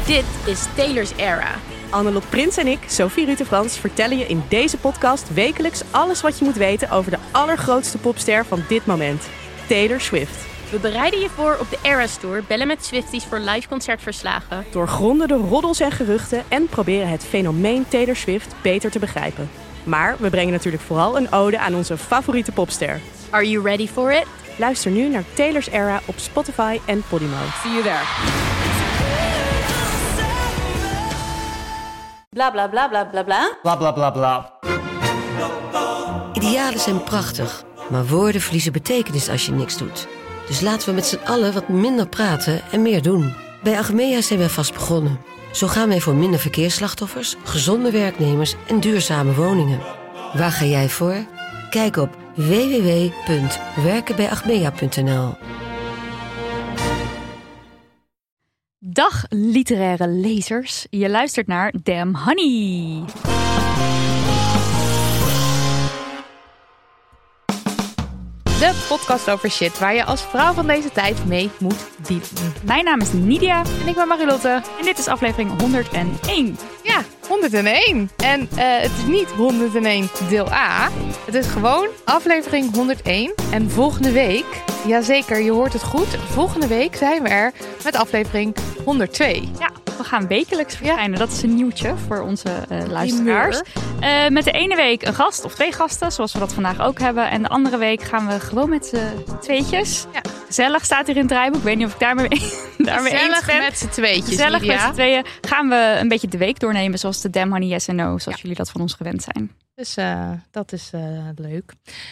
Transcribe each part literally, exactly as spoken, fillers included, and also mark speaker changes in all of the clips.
Speaker 1: Dit is Taylor's Era.
Speaker 2: Annelot Prins en ik, Sophie Rutte-Frans, vertellen je in deze podcast wekelijks alles wat je moet weten over de allergrootste popster van dit moment, Taylor Swift.
Speaker 1: We bereiden je voor op de Eras Tour, bellen met Swifties voor live concertverslagen.
Speaker 2: Doorgronden de roddels en geruchten en proberen het fenomeen Taylor Swift beter te begrijpen. Maar we brengen natuurlijk vooral een ode aan onze favoriete popster.
Speaker 1: Are you ready for it?
Speaker 2: Luister nu naar Taylor's Era op Spotify en Podimo.
Speaker 1: See you there.
Speaker 3: Bla bla bla bla bla bla.
Speaker 4: Bla bla bla bla.
Speaker 5: Idealen zijn prachtig, maar woorden verliezen betekenis als je niks doet. Dus laten we met z'n allen wat minder praten en meer doen. Bij Achmea zijn we vast begonnen. Zo gaan wij voor minder verkeersslachtoffers, gezonde werknemers en duurzame woningen. Waar ga jij voor? Kijk op w w w punt werken bij achmea punt n l.
Speaker 6: Dag literaire lezers, je luistert naar Damn Honey.
Speaker 7: De podcast over shit waar je als vrouw van deze tijd mee moet dealen.
Speaker 6: Mijn naam is Nidia
Speaker 7: En ik ben Marilotte.
Speaker 6: en dit is aflevering honderdéén.
Speaker 7: Ja, honderdéén. En uh, het is niet honderdéén deel A. Het is gewoon aflevering honderdéén. En volgende week, jazeker, je hoort het goed. Volgende week zijn we er met aflevering honderdtwee.
Speaker 6: Ja, we gaan wekelijks verschijnen. Ja. Dat is een nieuwtje voor onze uh, luisteraars. Uh, met de ene week een gast of twee gasten, zoals we dat vandaag ook hebben. En de andere week gaan we gewoon met z'n tweetjes. Ja. Gezellig staat hier in het draaiboek. Ik weet niet of ik daarmee, daarmee eens ben.
Speaker 7: met z'n tweetjes.
Speaker 6: Gezellig
Speaker 7: Lydia.
Speaker 6: met z'n tweeën gaan we een beetje de week doornemen, zoals de Damn Honey Yes en No, zoals ja. jullie dat van ons gewend zijn.
Speaker 7: Dus uh, dat is uh, leuk.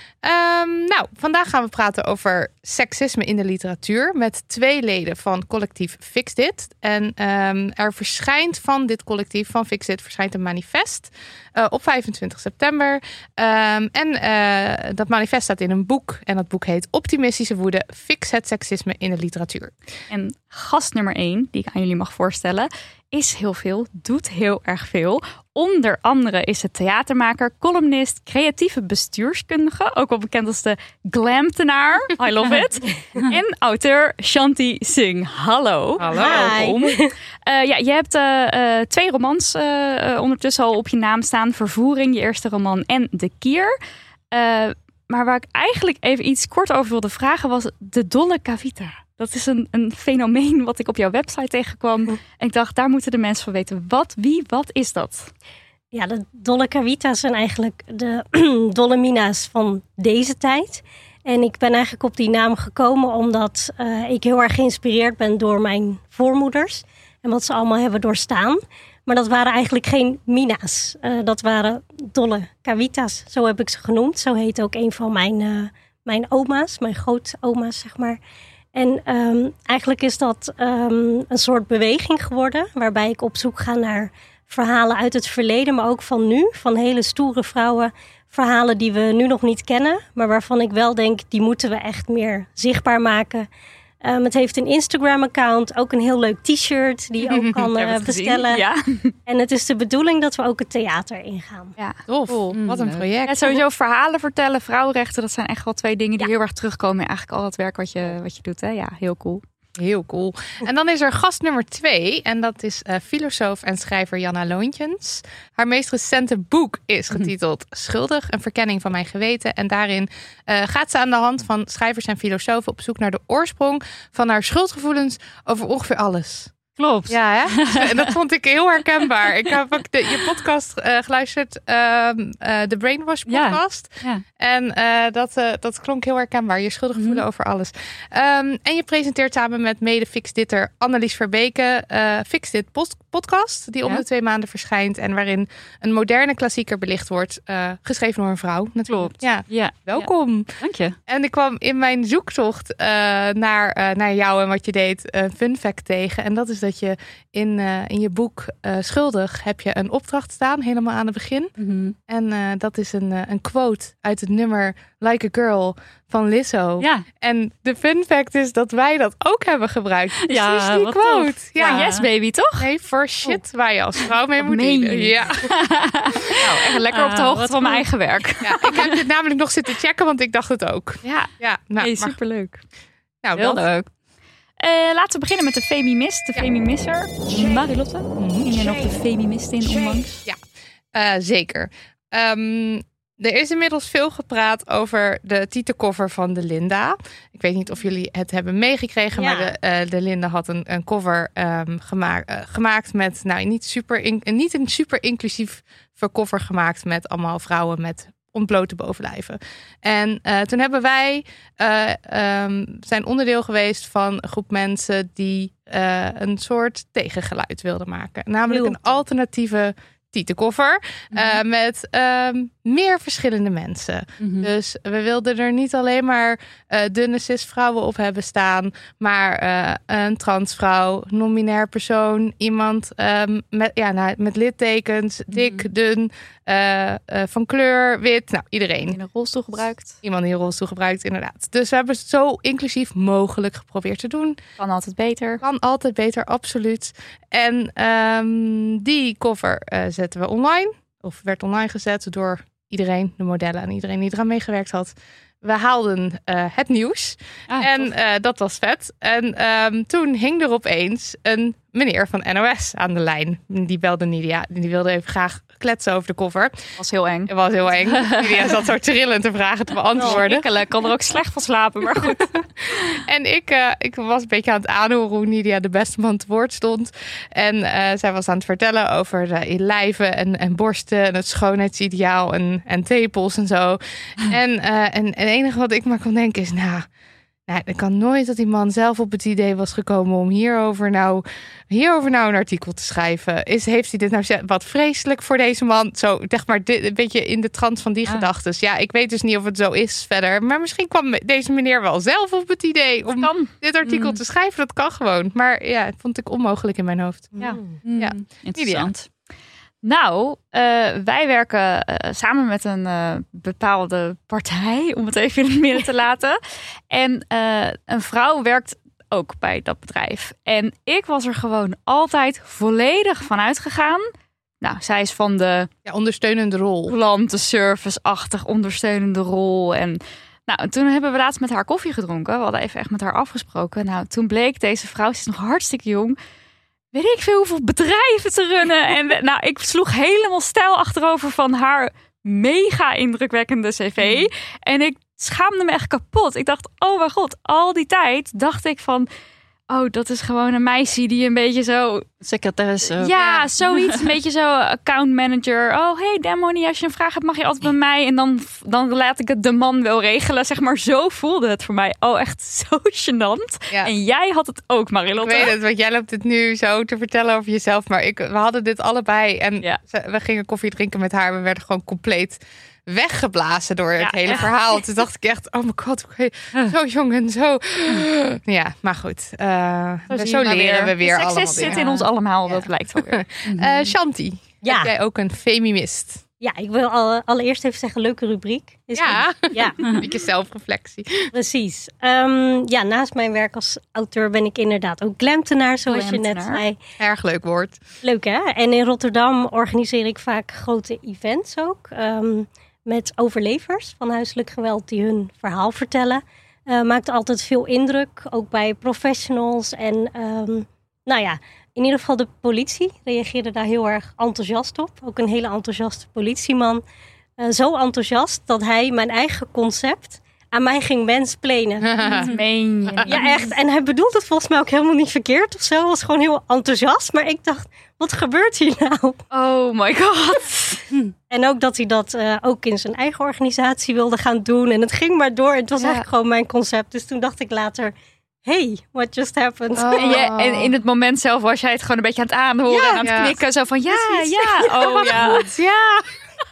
Speaker 7: Um, nou, vandaag gaan we praten over seksisme in de literatuur met twee leden van collectief Fix Dit. En um, er verschijnt van dit collectief, van Fix Dit, verschijnt een manifest uh, op vijfentwintig september. Um, en uh, dat manifest staat in een boek en dat boek heet Optimistische Woede, Fix het seksisme in de literatuur.
Speaker 6: En gast nummer één, die ik aan jullie mag voorstellen, is heel veel, doet heel erg veel. Onder andere is het theatermaker, columnist, creatieve bestuurskundige, ook wel bekend als de glamtenaar, I love it. En auteur Shanti Singh. Hallo.
Speaker 7: Hallo.
Speaker 6: Welkom. Uh, ja, je hebt uh, uh, twee romans uh, uh, ondertussen al op je naam staan. Vervoering, je eerste roman, en De Kier. Uh, maar waar ik eigenlijk even iets kort over wilde vragen was de dolle cavita. Dat is een, een fenomeen wat ik op jouw website tegenkwam. En ik dacht, daar moeten de mensen van weten. Wat, wie, wat is dat?
Speaker 8: Ja, de dolle cavita's zijn eigenlijk de dolle mina's van deze tijd. En ik ben eigenlijk op die naam gekomen omdat uh, ik heel erg geïnspireerd ben door mijn voormoeders. En wat ze allemaal hebben doorstaan. Maar dat waren eigenlijk geen mina's. Uh, dat waren dolle cavita's. Zo heb ik ze genoemd. Zo heet ook een van mijn, uh, mijn oma's, mijn grootoma's, zeg maar. En um, eigenlijk is dat um, een soort beweging geworden, waarbij ik op zoek ga naar verhalen uit het verleden, maar ook van nu, van hele stoere vrouwen. Verhalen die we nu nog niet kennen, maar waarvan ik wel denk, die moeten we echt meer zichtbaar maken. Um, het heeft een Instagram-account, ook een heel leuk t-shirt die je ook kan uh, bestellen. Ja. En het is de bedoeling dat we ook het theater ingaan.
Speaker 6: Ja,
Speaker 7: tof. Cool. Wat een project.
Speaker 6: Ja, sowieso verhalen vertellen, vrouwenrechten, dat zijn echt wel twee dingen die
Speaker 8: ja.
Speaker 6: heel erg terugkomen in eigenlijk al het werk wat je, wat je doet. Hè? Ja, heel cool.
Speaker 7: Heel cool. En dan is er gast nummer twee. En dat is uh, filosoof en schrijver Janna Loontjens. Haar meest recente boek is getiteld Schuldig, een verkenning van mijn geweten. En daarin uh, gaat ze aan de hand van schrijvers en filosofen op zoek naar de oorsprong van haar schuldgevoelens over ongeveer alles.
Speaker 6: Klopt.
Speaker 7: Ja, hè? En dat vond ik heel herkenbaar. Ik heb ook de, je podcast uh, geluisterd, uh, uh, de Brainwash podcast. Ja. Ja. En uh, dat, uh, dat klonk heel herkenbaar. Je schuldige voelen mm-hmm. over alles. Um, en je presenteert samen met mede Fix-Ditter Annelies Verbeke uh, Fix-Dit post- podcast, die om ja. de twee maanden verschijnt en waarin een moderne klassieker belicht wordt, uh, geschreven door een vrouw. Natuurlijk. Ja. Ja. Welkom.
Speaker 6: Ja. Dank je.
Speaker 7: En ik kwam in mijn zoektocht uh, naar, uh, naar jou en wat je deed een uh, fun fact tegen. En dat is dat je in, uh, in je boek uh, Schuldig heb je een opdracht staan, helemaal aan het begin. Mm-hmm. En uh, dat is een, uh, een quote uit het nummer Like a Girl van Lizzo. Ja. En de fun fact is dat wij dat ook hebben gebruikt.
Speaker 6: Ja,
Speaker 7: precies die quote.
Speaker 6: Ja. ja, yes baby, toch?
Speaker 7: Nee, for shit oh. waar je als vrouw mee moet dienen. Ja.
Speaker 6: Nou, echt lekker op de hoogte uh, van mijn eigen werk.
Speaker 7: Ja, ik heb dit namelijk nog zitten checken, want ik dacht het ook.
Speaker 6: Ja,
Speaker 7: ja nou,
Speaker 6: hey, superleuk.
Speaker 7: Nou,
Speaker 6: heel
Speaker 7: dat.
Speaker 6: leuk. Uh, laten we beginnen met de Femimist, de ja. Femimisser. Marilotte, ging je nog de Femimist in onlangs?
Speaker 7: Ja, uh, zeker. Um, er is inmiddels veel gepraat over de titelcover van de Linda. Ik weet niet of jullie het hebben meegekregen, ja. maar de, uh, de Linda had een, een cover um, gemaakt, uh, gemaakt met, nou niet, super in, niet een super inclusief cover gemaakt met allemaal vrouwen met ontblote bovenlijven. En uh, toen hebben wij uh, um, zijn onderdeel geweest van een groep mensen die uh, een soort tegengeluid wilden maken. Namelijk een alternatieve titelcover uh, mm-hmm. met um, meer verschillende mensen. Mm-hmm. Dus we wilden er niet alleen maar uh, dunne cisvrouwen op hebben staan, maar uh, een transvrouw, non-binair persoon, iemand um, met, ja, nou, met littekens, dik, mm-hmm. dun, uh, uh, van kleur, wit, nou iedereen.
Speaker 6: Die een rolstoel gebruikt.
Speaker 7: Iemand die een rolstoel gebruikt, inderdaad. Dus we hebben het zo inclusief mogelijk geprobeerd te doen.
Speaker 6: Kan altijd beter.
Speaker 7: Kan altijd beter, absoluut. En um, die cover uh, zetten we online. Of werd online gezet door iedereen, de modellen en iedereen die eraan meegewerkt had. We haalden uh, het nieuws. Ah, en uh, dat was vet. En um, toen hing er opeens een meneer van N O S aan de lijn. Die belde Nidia. Die wilde even graag kletsen over de cover.
Speaker 6: Was heel eng.
Speaker 7: Het was heel eng. Nidia zat zo trillend te vragen te beantwoorden.
Speaker 6: Oh, ik kan er ook slecht van slapen, maar goed.
Speaker 7: En ik, uh, ik was een beetje aan het aanhoren hoe Nidia de beste man te woord stond. En uh, zij was aan het vertellen over uh, lijven en, en borsten en het schoonheidsideaal en, en tepels en zo. En, uh, en, en het enige wat ik maar kon denken is, nou... Nou, ik kan nooit dat die man zelf op het idee was gekomen om hierover nou, hierover nou een artikel te schrijven. Is, heeft hij dit nou wat vreselijk voor deze man? Zo, zeg maar, dit, een beetje in de trant van die ah. gedachtes. Ja, ik weet dus niet of het zo is verder. Maar misschien kwam deze meneer wel zelf op het idee om kan. dit artikel mm. te schrijven. Dat kan gewoon. Maar ja, dat vond ik onmogelijk in mijn hoofd.
Speaker 6: Ja, mm. ja. Interessant. Nou, uh, wij werken uh, samen met een uh, bepaalde partij, om het even in het midden te laten. En uh, een vrouw werkt ook bij dat bedrijf. En ik was er gewoon altijd volledig van uitgegaan. Nou, zij is van de...
Speaker 7: Ja, ondersteunende rol.
Speaker 6: Klantenservice-achtig ondersteunende rol. En nou, toen hebben we laatst met haar koffie gedronken. We hadden even echt met haar afgesproken. Nou, toen bleek deze vrouw, ze is nog hartstikke jong... weet ik veel hoeveel bedrijven te runnen. En we, nou, ik sloeg helemaal stijl achterover van haar mega indrukwekkende cv. Mm. En ik schaamde me echt kapot. Ik dacht, oh mijn god, al die tijd dacht ik van... oh, dat is gewoon een meisje die een beetje zo...
Speaker 4: secretaresse.
Speaker 6: Ja, ja, zoiets. Een beetje zo account manager. Oh, hey Demony, als je een vraag hebt mag je altijd bij mij. En dan, dan laat ik het de man wel regelen. Zeg maar, zo voelde het voor mij. Oh, echt zo gênant. Ja. En jij had het ook, Marilotte.
Speaker 7: Ik weet het, want jij loopt het nu zo te vertellen over jezelf. Maar ik, we hadden dit allebei. En ja. we gingen koffie drinken met haar. We werden gewoon compleet... weggeblazen door het ja, hele echt. verhaal. Toen dacht ik echt, oh mijn god, okay, zo jong en zo. Ja, maar goed. Uh, zo zo leren weer. we weer allemaal dingen.
Speaker 6: Succes zit in ons allemaal, ja. dat blijkt wel weer.
Speaker 7: uh, Shanti, ja. heb jij ook een femimist?
Speaker 8: Ja, ik wil alle, allereerst even zeggen, leuke rubriek. Is
Speaker 7: ja, ja. een beetje zelfreflectie.
Speaker 8: Precies. Um, ja, naast mijn werk als auteur ben ik inderdaad ook glamtenaar, zoals glamtenaar. je net zei.
Speaker 7: Erg leuk woord.
Speaker 8: Leuk hè? En in Rotterdam organiseer ik vaak grote events ook. Um, met overlevers van huiselijk geweld die hun verhaal vertellen. Uh, maakt altijd veel indruk, ook bij professionals. En um, nou ja, in ieder geval de politie reageerde daar heel erg enthousiast op. Ook een hele enthousiaste politieman. Uh, zo enthousiast dat hij mijn eigen concept aan mij ging mansplainen.
Speaker 6: Dat meen je.
Speaker 8: Ja, echt. En hij bedoelt het volgens mij ook helemaal niet verkeerd of zo. Hij was gewoon heel enthousiast. Maar ik dacht, wat gebeurt hier nou?
Speaker 6: Oh my god.
Speaker 8: En ook dat hij dat uh, ook in zijn eigen organisatie wilde gaan doen. En het ging maar door. Het was ja. eigenlijk gewoon mijn concept. Dus toen dacht ik later... hey, what just happened?
Speaker 6: Oh. En, je, en in het moment zelf was jij het gewoon een beetje aan het aanhoren. Ja, en aan het ja. knikken. Zo van, ja, ja. ja. Oh ja.
Speaker 8: Goed, ja.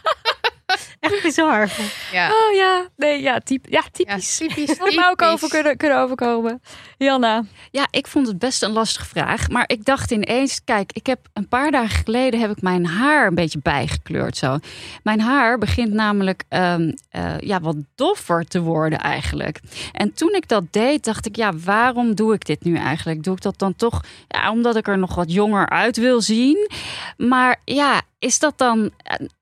Speaker 8: Echt bizar.
Speaker 6: Ja. Oh ja, nee, ja, typ, ja typisch.
Speaker 7: Ja, typisch.
Speaker 6: Had me ook over kunnen, kunnen overkomen. Janna?
Speaker 4: Ja, ik vond het best een lastige vraag. Maar ik dacht ineens, kijk, ik heb een paar dagen geleden heb ik mijn haar een beetje bijgekleurd zo. Mijn haar begint namelijk um, uh, ja, wat doffer te worden eigenlijk. En toen ik dat deed, dacht ik, ja, waarom doe ik dit nu eigenlijk? Doe ik dat dan toch, ja, omdat ik er nog wat jonger uit wil zien? Maar ja, is dat dan... Uh,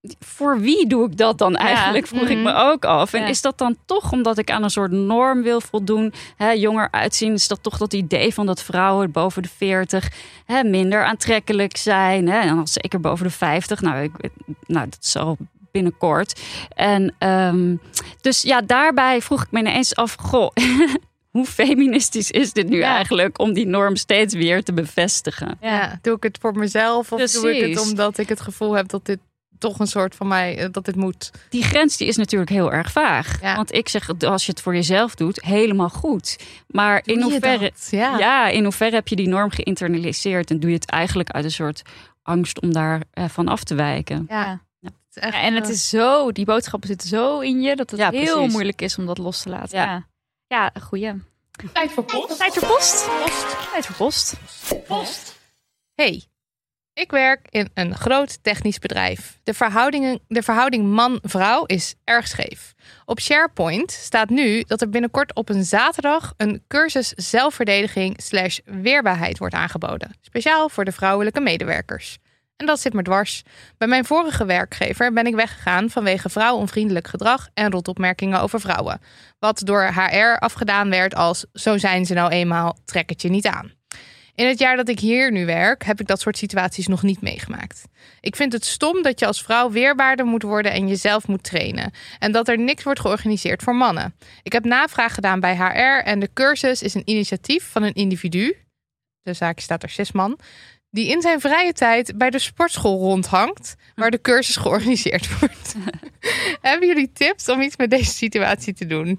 Speaker 4: voor wie doe ik dat dan eigenlijk? Ja. Vroeg mm-hmm. ik me ook af. En ja. is dat dan toch omdat ik aan een soort norm wil voldoen? Hè, jonger uitzien, is dat toch dat idee van dat vrouwen boven de veertig hè, minder aantrekkelijk zijn? Hè? En dan zeker boven de vijftig. Nou, ik, nou dat is al binnenkort. En um, dus ja, daarbij vroeg ik me ineens af, goh, hoe feministisch is dit nu ja. eigenlijk om die norm steeds weer te bevestigen?
Speaker 7: Ja, doe ik het voor mezelf of Precies. doe ik het omdat ik het gevoel heb dat dit toch een soort van mij, dat dit moet?
Speaker 4: Die grens die is natuurlijk heel erg vaag. Ja. Want ik zeg, als je het voor jezelf doet, helemaal goed. Maar in hoeverre,
Speaker 7: ja.
Speaker 4: ja, in hoeverre heb je die norm geïnternaliseerd en doe je het eigenlijk uit een soort angst om daar uh, van af te wijken?
Speaker 6: Ja. ja. Echt, ja, en het is zo, die boodschappen zitten zo in je dat het ja, heel precies. moeilijk is om dat los te laten. Ja, ja, ja goeie.
Speaker 7: Tijd voor post.
Speaker 6: Tijd voor post. post. Tijd voor post.
Speaker 7: Post. Hey, ik werk in een groot technisch bedrijf. De, verhoudingen, de verhouding man-vrouw is erg scheef. Op SharePoint staat nu dat er binnenkort op een zaterdag een cursus zelfverdediging slash weerbaarheid wordt aangeboden. Speciaal voor de vrouwelijke medewerkers. En dat zit me dwars. Bij mijn vorige werkgever ben ik weggegaan vanwege vrouwonvriendelijk gedrag en rotopmerkingen over vrouwen. Wat door H R afgedaan werd als zo zijn ze nou eenmaal, trek het je niet aan. In het jaar dat ik hier nu werk, heb ik dat soort situaties nog niet meegemaakt. Ik vind het stom dat je als vrouw weerbaarder moet worden en jezelf moet trainen. En dat er niks wordt georganiseerd voor mannen. Ik heb navraag gedaan bij H R en de cursus is een initiatief van een individu. De zaak staat er zes man. Die in zijn vrije tijd bij de sportschool rondhangt, waar de cursus georganiseerd wordt. Hebben jullie tips om iets met deze situatie te doen?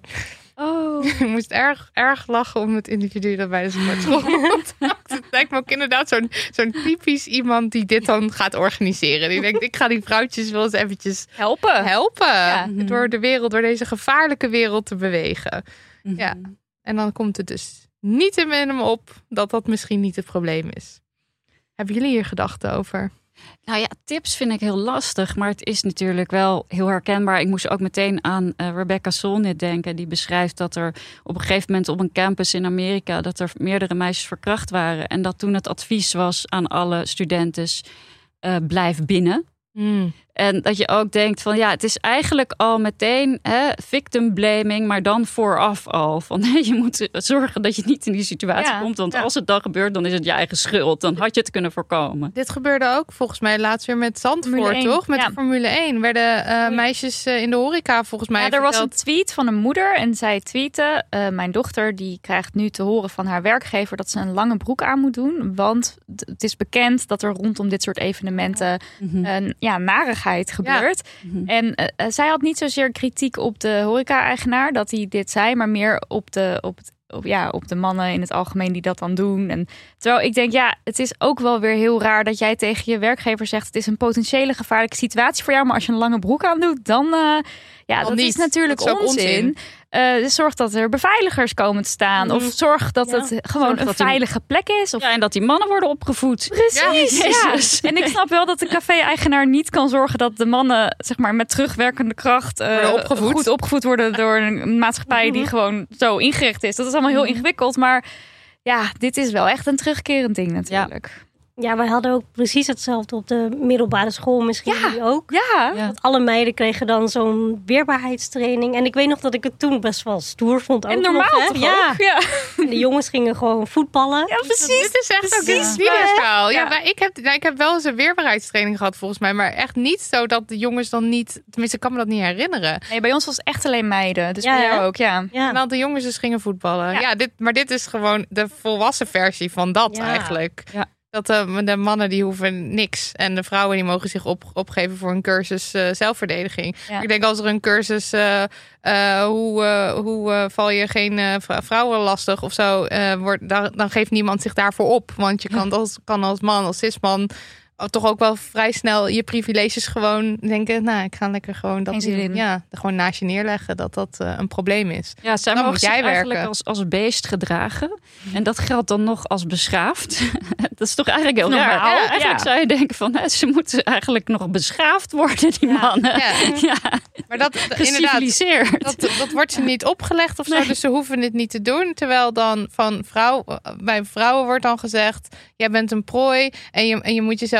Speaker 6: Oh.
Speaker 7: Ik moest erg, erg lachen om het individu dat bij de sportschool rondhangt. Het lijkt me ook inderdaad zo'n, zo'n typisch iemand die dit dan gaat organiseren. Die denkt, ik ga die vrouwtjes wel eens eventjes
Speaker 6: helpen.
Speaker 7: Helpen. Ja. Door de wereld, door deze gevaarlijke wereld te bewegen. Mm-hmm. Ja. En dan komt het dus niet in hem op dat dat misschien niet het probleem is. Hebben jullie hier gedachten over?
Speaker 4: Nou ja, tips vind ik heel lastig, maar het is natuurlijk wel heel herkenbaar. Ik moest ook meteen aan uh, Rebecca Solnit denken. Die beschrijft dat er op een gegeven moment op een campus in Amerika dat er meerdere meisjes verkracht waren. En dat toen het advies was aan alle studenten, uh, blijf binnen. Mm. En dat je ook denkt van ja, het is eigenlijk al meteen hè, victim blaming, maar dan vooraf al. Van hè, je moet zorgen dat je niet in die situatie ja, komt. Want ja. als het dan gebeurt, dan is het je eigen schuld. Dan had je het kunnen voorkomen.
Speaker 7: Dit gebeurde ook volgens mij laatst weer met Zandvoort, toch? Met ja. de Formule één. Werden uh, meisjes uh, in de horeca volgens mij
Speaker 6: ja, er was een tweet van een moeder en zij tweette, uh, mijn dochter die krijgt nu te horen van haar werkgever dat ze een lange broek aan moet doen. Want het is bekend dat er rondom dit soort evenementen mm-hmm. een ja, narigheid gebeurt. Ja. Mm-hmm. En uh, zij had niet zozeer kritiek op de horeca-eigenaar dat hij dit zei, maar meer op de, op, het, op, ja, op de mannen in het algemeen die dat dan doen. En terwijl ik denk, ja, het is ook wel weer heel raar dat jij tegen je werkgever zegt, het is een potentiële gevaarlijke situatie voor jou, maar als je een lange broek aan doet, dan uh, ja,
Speaker 7: dan
Speaker 6: dat
Speaker 7: niet.
Speaker 6: is natuurlijk dat is onzin. onzin. Uh, dus zorg dat er beveiligers komen te staan. Mm. Of zorg dat ja. het gewoon zorg een dat veilige die... plek is. Of...
Speaker 4: Ja, en dat die mannen worden opgevoed.
Speaker 6: Precies. Ja, ja. En ik snap wel dat de café-eigenaar niet kan zorgen dat de mannen zeg maar met terugwerkende kracht uh,
Speaker 7: opgevoed.
Speaker 6: goed opgevoed worden door een maatschappij die gewoon zo ingericht is. Dat is allemaal heel ingewikkeld. Maar ja, dit is wel echt een terugkerend ding natuurlijk.
Speaker 8: Ja. Ja, wij hadden ook precies hetzelfde op de middelbare school. Misschien
Speaker 6: ja,
Speaker 8: jullie ook.
Speaker 6: Ja.
Speaker 8: ja. Want alle meiden kregen dan zo'n weerbaarheidstraining. En ik weet nog dat ik het toen best wel stoer vond. Ook
Speaker 6: en normaal
Speaker 8: nog,
Speaker 6: toch
Speaker 8: ja.
Speaker 6: ook? Ja.
Speaker 8: En de jongens gingen gewoon voetballen.
Speaker 6: Ja, precies.
Speaker 7: Dit is echt ook een videoschaal. Ja, ja maar ik heb, nou, ik heb wel eens een weerbaarheidstraining gehad volgens mij. Maar echt niet zo dat de jongens dan niet... Tenminste, ik kan me dat niet herinneren.
Speaker 6: Nee, bij ons was het echt alleen meiden. Dus ja, bij jou ook, ja.
Speaker 7: ja. En dan de jongens dus gingen voetballen. Ja, ja dit, maar dit is gewoon de volwassen versie van dat ja. eigenlijk. Ja. Dat uh, de mannen die hoeven niks. En de vrouwen die mogen zich op, opgeven voor een cursus uh, zelfverdediging. Ja. Ik denk als er een cursus... Uh, uh, hoe uh, hoe uh, val je geen uh, vrouwen lastig of zo... Uh, wordt, dan, dan geeft niemand zich daarvoor op. Want je kan als, kan als man, als cisman... toch ook wel vrij snel je privileges gewoon denken... nou, ik ga lekker gewoon dat doen. Ja, gewoon naast je neerleggen dat dat uh, een probleem is.
Speaker 4: Ja, zij mogen zich eigenlijk als, als beest gedragen. En dat geldt dan nog als beschaafd. Dat is toch eigenlijk heel raar. Ja, eigenlijk ja. zou je denken van... Hè, ze moeten eigenlijk nog beschaafd worden, die ja. mannen. Ja. Ja.
Speaker 7: Maar dat, inderdaad, dat, dat wordt ze niet opgelegd of zo. Nee. Dus ze hoeven dit niet te doen. Terwijl dan van vrouw, bij vrouwen wordt dan gezegd... jij bent een prooi en je, en je moet jezelf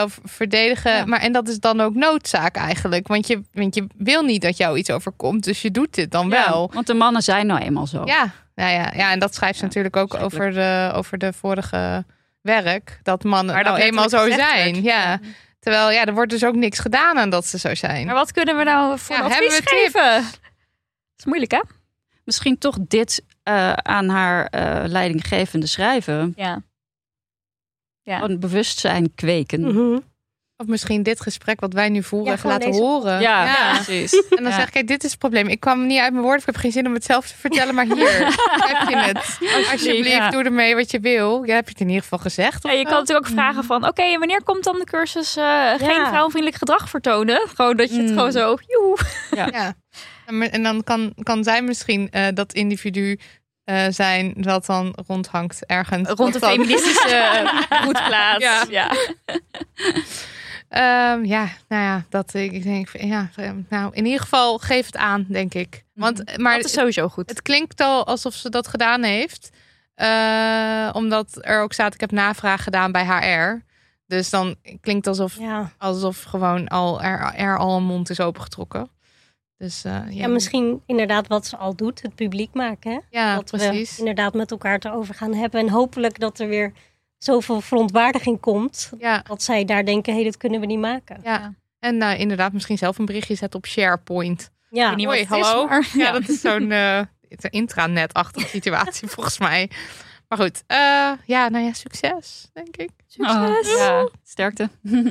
Speaker 7: jezelf verdedigen. Ja. Maar en dat is dan ook noodzaak eigenlijk. Want je, want je wil niet dat jou iets overkomt. Dus je doet dit dan ja, wel.
Speaker 4: Want de mannen zijn nou eenmaal zo.
Speaker 7: Ja, nou ja, ja en dat schrijft ze ja, natuurlijk ook over de, over de vorige werk. Dat mannen maar nou dat eenmaal zo zijn. Ja. ja. Terwijl ja, er wordt dus ook niks gedaan aan dat ze zo zijn.
Speaker 6: Maar wat kunnen we nou voor ja, advies geven? Dat is moeilijk, hè?
Speaker 4: Misschien toch dit uh, aan haar uh, leidinggevende schrijven.
Speaker 6: Ja. ja.
Speaker 4: Een bewustzijn kweken.
Speaker 7: Mm-hmm. Of misschien dit gesprek wat wij nu voeren ja, even laten deze... horen.
Speaker 4: Ja, ja. precies.
Speaker 7: En dan ja. zeg ik, kijk, dit is het probleem. Ik kwam niet uit mijn woorden. Ik heb geen zin om het zelf te vertellen. Maar hier heb je het. Alsjeblieft, ja. doe ermee wat je wil. Ja, heb je het in ieder geval gezegd?
Speaker 6: Ja, je kan natuurlijk ook vragen van... Oké, okay, wanneer komt dan de cursus uh, ja. geen vrouwenvriendelijk gedrag vertonen? Gewoon dat je het mm. gewoon zo... Joehoe.
Speaker 7: Ja. ja. En dan kan, kan zij misschien uh, dat individu... Uh, zijn dat dan rondhangt ergens.
Speaker 6: Rond de
Speaker 7: dan...
Speaker 6: feministische broedplaats. Ja. Ja.
Speaker 7: Um, ja, nou ja, dat ik denk, ja, nou in ieder geval geef het aan, denk ik. Want, maar
Speaker 6: dat is sowieso goed.
Speaker 7: Het klinkt al alsof ze dat gedaan heeft, uh, omdat er ook staat, ik heb navraag gedaan bij H R. Dus dan klinkt alsof, ja. alsof gewoon al er, er al een mond is opengetrokken. Dus, uh, ja.
Speaker 8: ja, misschien inderdaad wat ze al doet, het publiek maken. Hè?
Speaker 7: Ja,
Speaker 8: dat
Speaker 7: precies.
Speaker 8: we inderdaad met elkaar te over gaan hebben. En hopelijk dat er weer zoveel verontwaardiging komt. Ja. Dat zij daar denken, hé, hey, dat kunnen we niet maken.
Speaker 7: Ja, ja. En uh, inderdaad misschien zelf een berichtje zetten op SharePoint.
Speaker 8: Ja,
Speaker 7: niet Hoi, hallo. Is, maar... Ja, dat is zo'n uh, intranet-achtige situatie volgens mij. Maar goed, uh, ja, nou ja, succes, denk ik.
Speaker 6: Succes.
Speaker 4: Oh, ja, sterkte.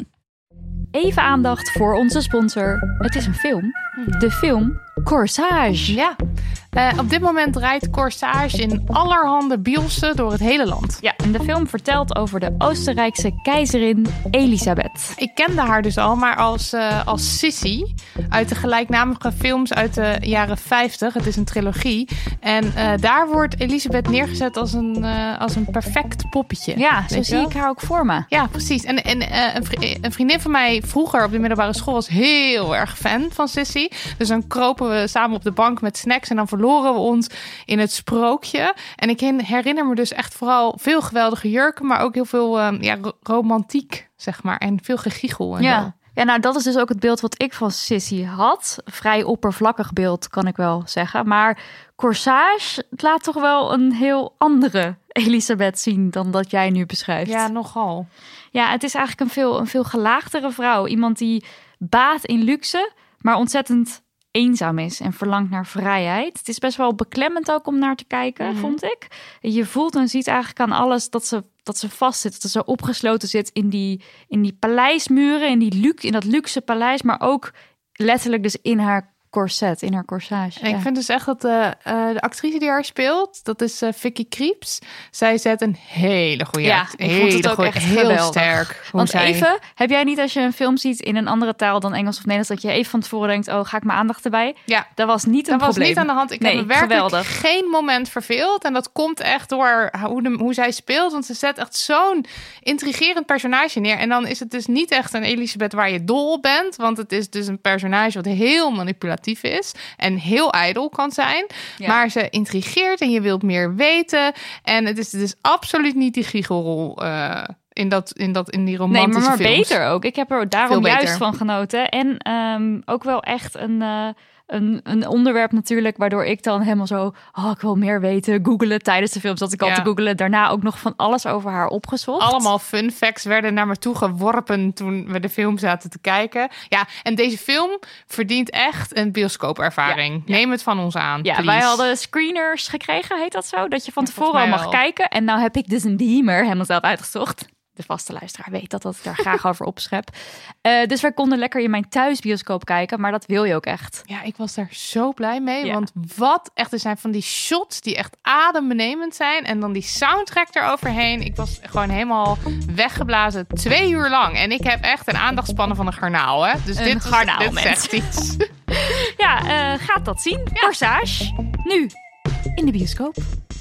Speaker 6: Even aandacht voor onze sponsor. Het is een film. De film Corsage.
Speaker 7: Ja. Uh, op dit moment draait Corsage in allerhande bios'en door het hele land.
Speaker 6: Ja, en de film vertelt over de Oostenrijkse keizerin Elisabeth.
Speaker 7: Ik kende haar dus al, maar als, uh, als Sissy uit de gelijknamige films uit de jaren vijftig. Het is een trilogie. En uh, daar wordt Elisabeth neergezet als een, uh, als een perfect poppetje.
Speaker 6: Ja, zo zie ik haar ook voor me.
Speaker 7: Ja, precies. En, en uh, een vriendin van mij vroeger op de middelbare school was heel erg fan van Sissy. Dus dan kropen we samen op de bank met snacks en dan verloren we ons in het sprookje. En ik herinner me dus echt vooral veel geweldige jurken, maar ook heel veel um, ja, romantiek, zeg maar. En veel gegiegel en
Speaker 6: ja.
Speaker 7: zo.
Speaker 6: Ja, nou dat is dus ook het beeld wat ik van Sissy had. Vrij oppervlakkig beeld, kan ik wel zeggen. Maar Corsage laat toch wel een heel andere Elisabeth zien dan dat jij nu beschrijft.
Speaker 7: Ja, nogal.
Speaker 6: Ja, het is eigenlijk een veel, een veel gelaagdere vrouw. Iemand die baat in luxe, maar ontzettend eenzaam is en verlangt naar vrijheid. Het is best wel beklemmend ook om naar te kijken, mm-hmm. vond ik. Je voelt en ziet eigenlijk aan alles dat ze, dat ze vastzit, dat ze opgesloten zit in die, in die paleismuren, in, die luxe, in dat luxe paleis, maar ook letterlijk dus in haar corset, in haar corsage.
Speaker 7: En
Speaker 6: ja.
Speaker 7: ik vind dus echt dat de, uh, de actrice die haar speelt, dat is uh, Vicky Krieps. Zij zet een hele goede
Speaker 6: ja,
Speaker 7: act.
Speaker 6: ik vond het ook goeie, echt heel geweldig.
Speaker 7: Sterk.
Speaker 6: Want
Speaker 7: zij...
Speaker 6: even, heb jij niet als je een film ziet in een andere taal dan Engels of Nederlands, dat je even van tevoren denkt, oh, ga ik mijn aandacht erbij?
Speaker 7: Ja.
Speaker 6: Dat was niet een
Speaker 7: dat
Speaker 6: probleem.
Speaker 7: Dat was niet aan de hand. Ik
Speaker 6: nee,
Speaker 7: heb me werkelijk
Speaker 6: geweldig.
Speaker 7: geen moment verveeld. En dat komt echt door hoe, de, hoe zij speelt. Want ze zet echt zo'n intrigerend personage neer. En dan is het dus niet echt een Elisabeth waar je dol op bent. Want het is dus een personage wat heel manipulatief is. En heel ijdel kan zijn. Ja. Maar ze intrigeert en je wilt meer weten. En het is dus absoluut niet die giechelrol uh, in, dat, in, dat, in die romantische
Speaker 6: films. Nee, maar, maar
Speaker 7: films.
Speaker 6: beter ook. Ik heb er daarom juist van genoten. En um, ook wel echt een... Uh, Een, een onderwerp natuurlijk, waardoor ik dan helemaal zo... oh, ik wil meer weten, googelen tijdens de film. Zat ik al ja. te googelen. Daarna ook nog van alles over haar opgezocht.
Speaker 7: Allemaal fun facts werden naar me toe geworpen toen we de film zaten te kijken. Ja, en deze film verdient echt een bioscoopervaring. Ja. Neem het van ons aan,
Speaker 6: Ja,
Speaker 7: please.
Speaker 6: Wij hadden screeners gekregen, heet dat zo? Dat je van ja, tevoren al mag wel. kijken. En nou heb ik dus een beamer helemaal zelf uitgezocht. De vaste luisteraar weet dat, dat ik daar graag over opschep. Uh, dus wij konden lekker in mijn thuisbioscoop kijken. Maar dat wil je ook echt.
Speaker 7: Ja, ik was daar zo blij mee. Ja. Want wat echt, er zijn van die shots die echt adembenemend zijn. En dan die soundtrack eroverheen. Ik was gewoon helemaal weggeblazen. Twee uur lang. En ik heb echt een aandachtspannen van een garnaal. Hè? Dus
Speaker 6: een
Speaker 7: dit,
Speaker 6: garnaal,
Speaker 7: dit zegt iets.
Speaker 6: Ja, uh, gaat dat zien. Ja. Corsage. Nu in de bioscoop.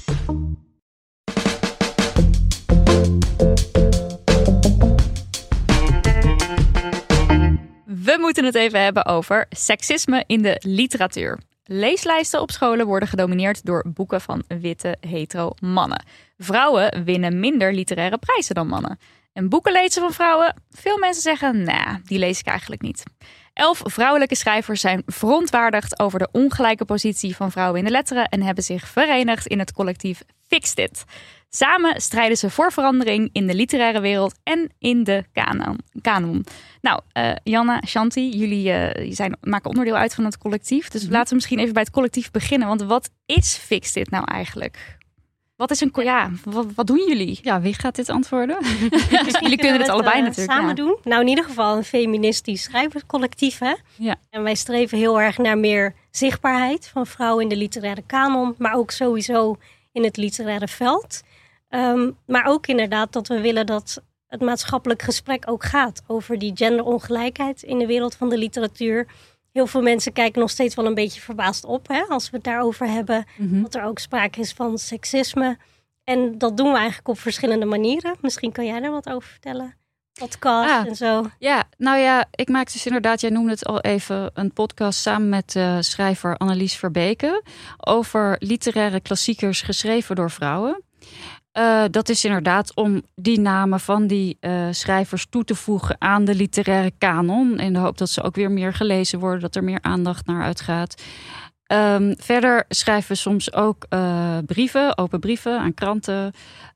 Speaker 6: We moeten het even hebben over seksisme in de literatuur. Leeslijsten op scholen worden gedomineerd door boeken van witte hetero mannen. Vrouwen winnen minder literaire prijzen dan mannen. En boeken lezen van vrouwen? Veel mensen zeggen, nou, die lees ik eigenlijk niet. Elf vrouwelijke schrijvers zijn verontwaardigd over de ongelijke positie van vrouwen in de letteren en hebben zich verenigd in het collectief Fix Dit. Samen strijden ze voor verandering in de literaire wereld en in de kanon. kanon. Nou, uh, Janna, Shanti, jullie uh, zijn, maken onderdeel uit van het collectief. Dus mm-hmm. laten we misschien even bij het collectief beginnen. Want wat is Fix Dit nou eigenlijk? Wat is een ja, wat, wat doen jullie?
Speaker 4: Ja, wie gaat dit antwoorden?
Speaker 6: Jullie kunnen het allebei uh, natuurlijk
Speaker 8: samen
Speaker 6: ja.
Speaker 8: doen. Nou, in ieder geval een feministisch schrijverscollectief, hè?
Speaker 4: Ja.
Speaker 8: En wij streven heel erg naar meer zichtbaarheid van vrouwen in de literaire kanon, maar ook sowieso in het literaire veld. Um, maar ook inderdaad dat we willen dat het maatschappelijk gesprek ook gaat over die genderongelijkheid in de wereld van de literatuur. Heel veel mensen kijken nog steeds wel een beetje verbaasd op, hè, als we het daarover hebben. Mm-hmm. Dat er ook sprake is van seksisme. En dat doen we eigenlijk op verschillende manieren. Misschien kan jij daar wat over vertellen. Podcast ah, en zo.
Speaker 4: Ja, nou ja, ik maak dus inderdaad, jij noemde het al even, een podcast samen met uh, schrijver Annelies Verbeke over literaire klassiekers geschreven door vrouwen. Uh, dat is inderdaad om die namen van die uh, schrijvers toe te voegen aan de literaire kanon. In de hoop dat ze ook weer meer gelezen worden, dat er meer aandacht naar uitgaat. Um, verder schrijven we soms ook uh, brieven, open brieven aan kranten.